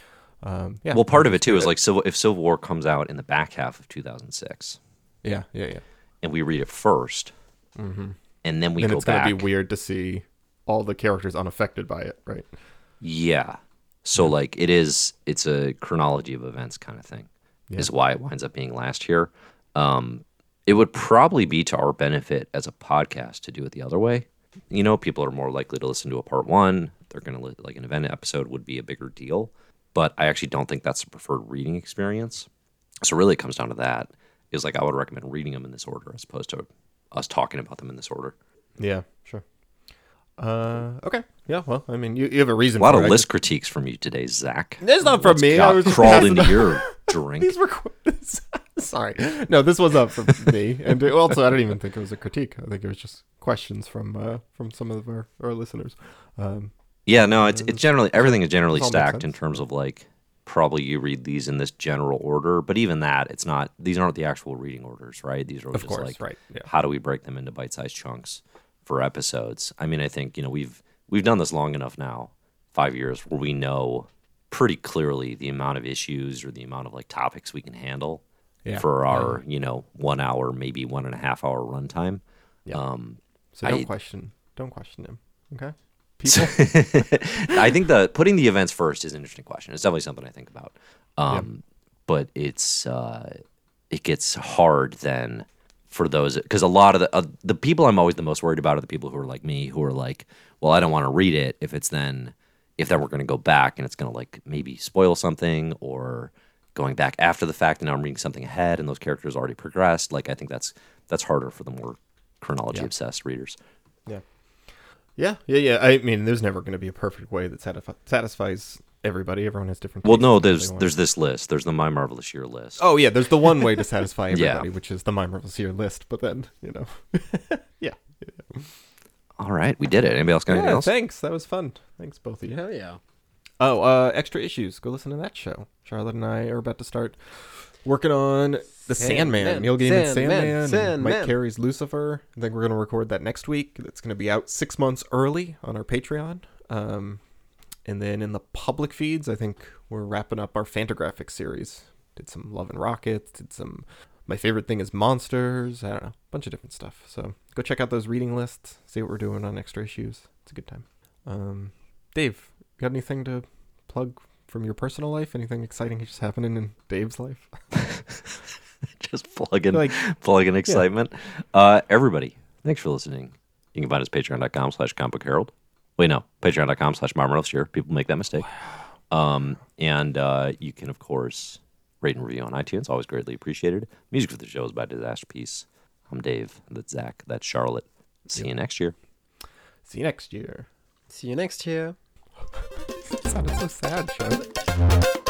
um, yeah,
Well, part
we'll
of it
just
too
do
is like Civil, if Civil War comes out in the back half of two thousand six,
yeah, yeah, yeah.
and we read it first,
Mm-hmm.
and then we
Then
go
it's
back.
gonna be weird to see all the characters unaffected by it, right?
Yeah, So like it is, it's a chronology of events kind of thing,
Yeah.
is why it winds up being last here. Um, it would probably be to our benefit as a podcast to do it the other way. You know, people are more likely to listen to a part one. They're going to, like an event episode would be a bigger deal. But I actually don't think that's the preferred reading experience. So really it comes down to that, is like I would recommend reading them in this order as opposed to us talking about them in this order.
Yeah, sure. Uh, okay. Yeah, well, I mean, you, you have a reason
A lot
for
of
it. I
list
just-
critiques from you today, Zach.
It's not from
What's
me. I
got
was just
crawled
passing
into
the-
your drink.
These were qu- sorry. No, this was up from me, and it- also I don't even think it was a critique. I think it was just questions from uh, from some of our, our listeners. Um,
Yeah, no, it's it's generally everything is generally
This all makes
stacked in
sense.
terms of like probably you read these in this general order, but even that, it's not. These aren't the actual reading orders, right? These are
Of
just
course,
like
right, yeah.
how do we break them into bite-sized chunks for episodes? I mean, I think you know we've we've done this long enough now, five years, where we know pretty clearly the amount of issues or the amount of like topics we can handle
Yeah.
for our you know one hour, maybe one and a half hour runtime.
Yeah.
Um,
so don't
I-
question, don't question him. Okay. People.
I think the putting the events first is an interesting question. It's definitely something I think about. Um, But it's uh, it gets hard then for those because a lot of the uh, the people I'm always the most worried about are the people who are like me who are like, well, I don't want to read it if it's then if then we're going to go back and it's going to like maybe spoil something or going back after the fact and now I'm reading something ahead and those characters already progressed. Like I think that's that's harder for the more chronology
Yeah.
obsessed readers.
Yeah. Yeah, yeah, yeah. I mean, there's never going to be a perfect way that satisfi- satisfies everybody. Everyone has different.
Well,
tastes
no,
and what they
there's
want.
there's this list. There's the My Marvelous Year list.
Oh yeah, there's the one way to satisfy
Yeah.
everybody, which is the My Marvelous Year list. But then you know, yeah.
All right, we did it. Anybody else got anything
Yeah,
else?
thanks. That was fun. Thanks both of you.
Hell yeah.
Oh, uh, extra issues. Go listen to that show. Charlotte and I are about to start working on the Sandman.
Sandman,
Neil Gaiman's
Sandman,
Sandman. and
Sandman.
Mike Carey's Lucifer. I think we're going to record that next week. It's going to be out six months early on our Patreon. Um, and then in the public feeds, I think we're wrapping up our Fantagraphics series. Did some Love and Rockets. Did some. My favorite thing is Monsters. I don't know, a bunch of different stuff. So go check out those reading lists. See what we're doing on extra issues. It's a good time. Um, Dave, got anything to plug from your personal life? Anything exciting just happening in Dave's life?
Just plugging,
Like-
plugging excitement. Uh, everybody, thanks for listening. You can find us patreon.com slash comic book herald. Wait, no, patreon.com slash marvelous year. People make that mistake. Um, and uh, you can, of course, rate and review on iTunes. Always greatly appreciated. Music for the show is by Disaster Piece. I'm Dave. That's Zach. That's Charlotte. See you next year.
See you next year.
See you next year.
It sounded so sad, Charlotte.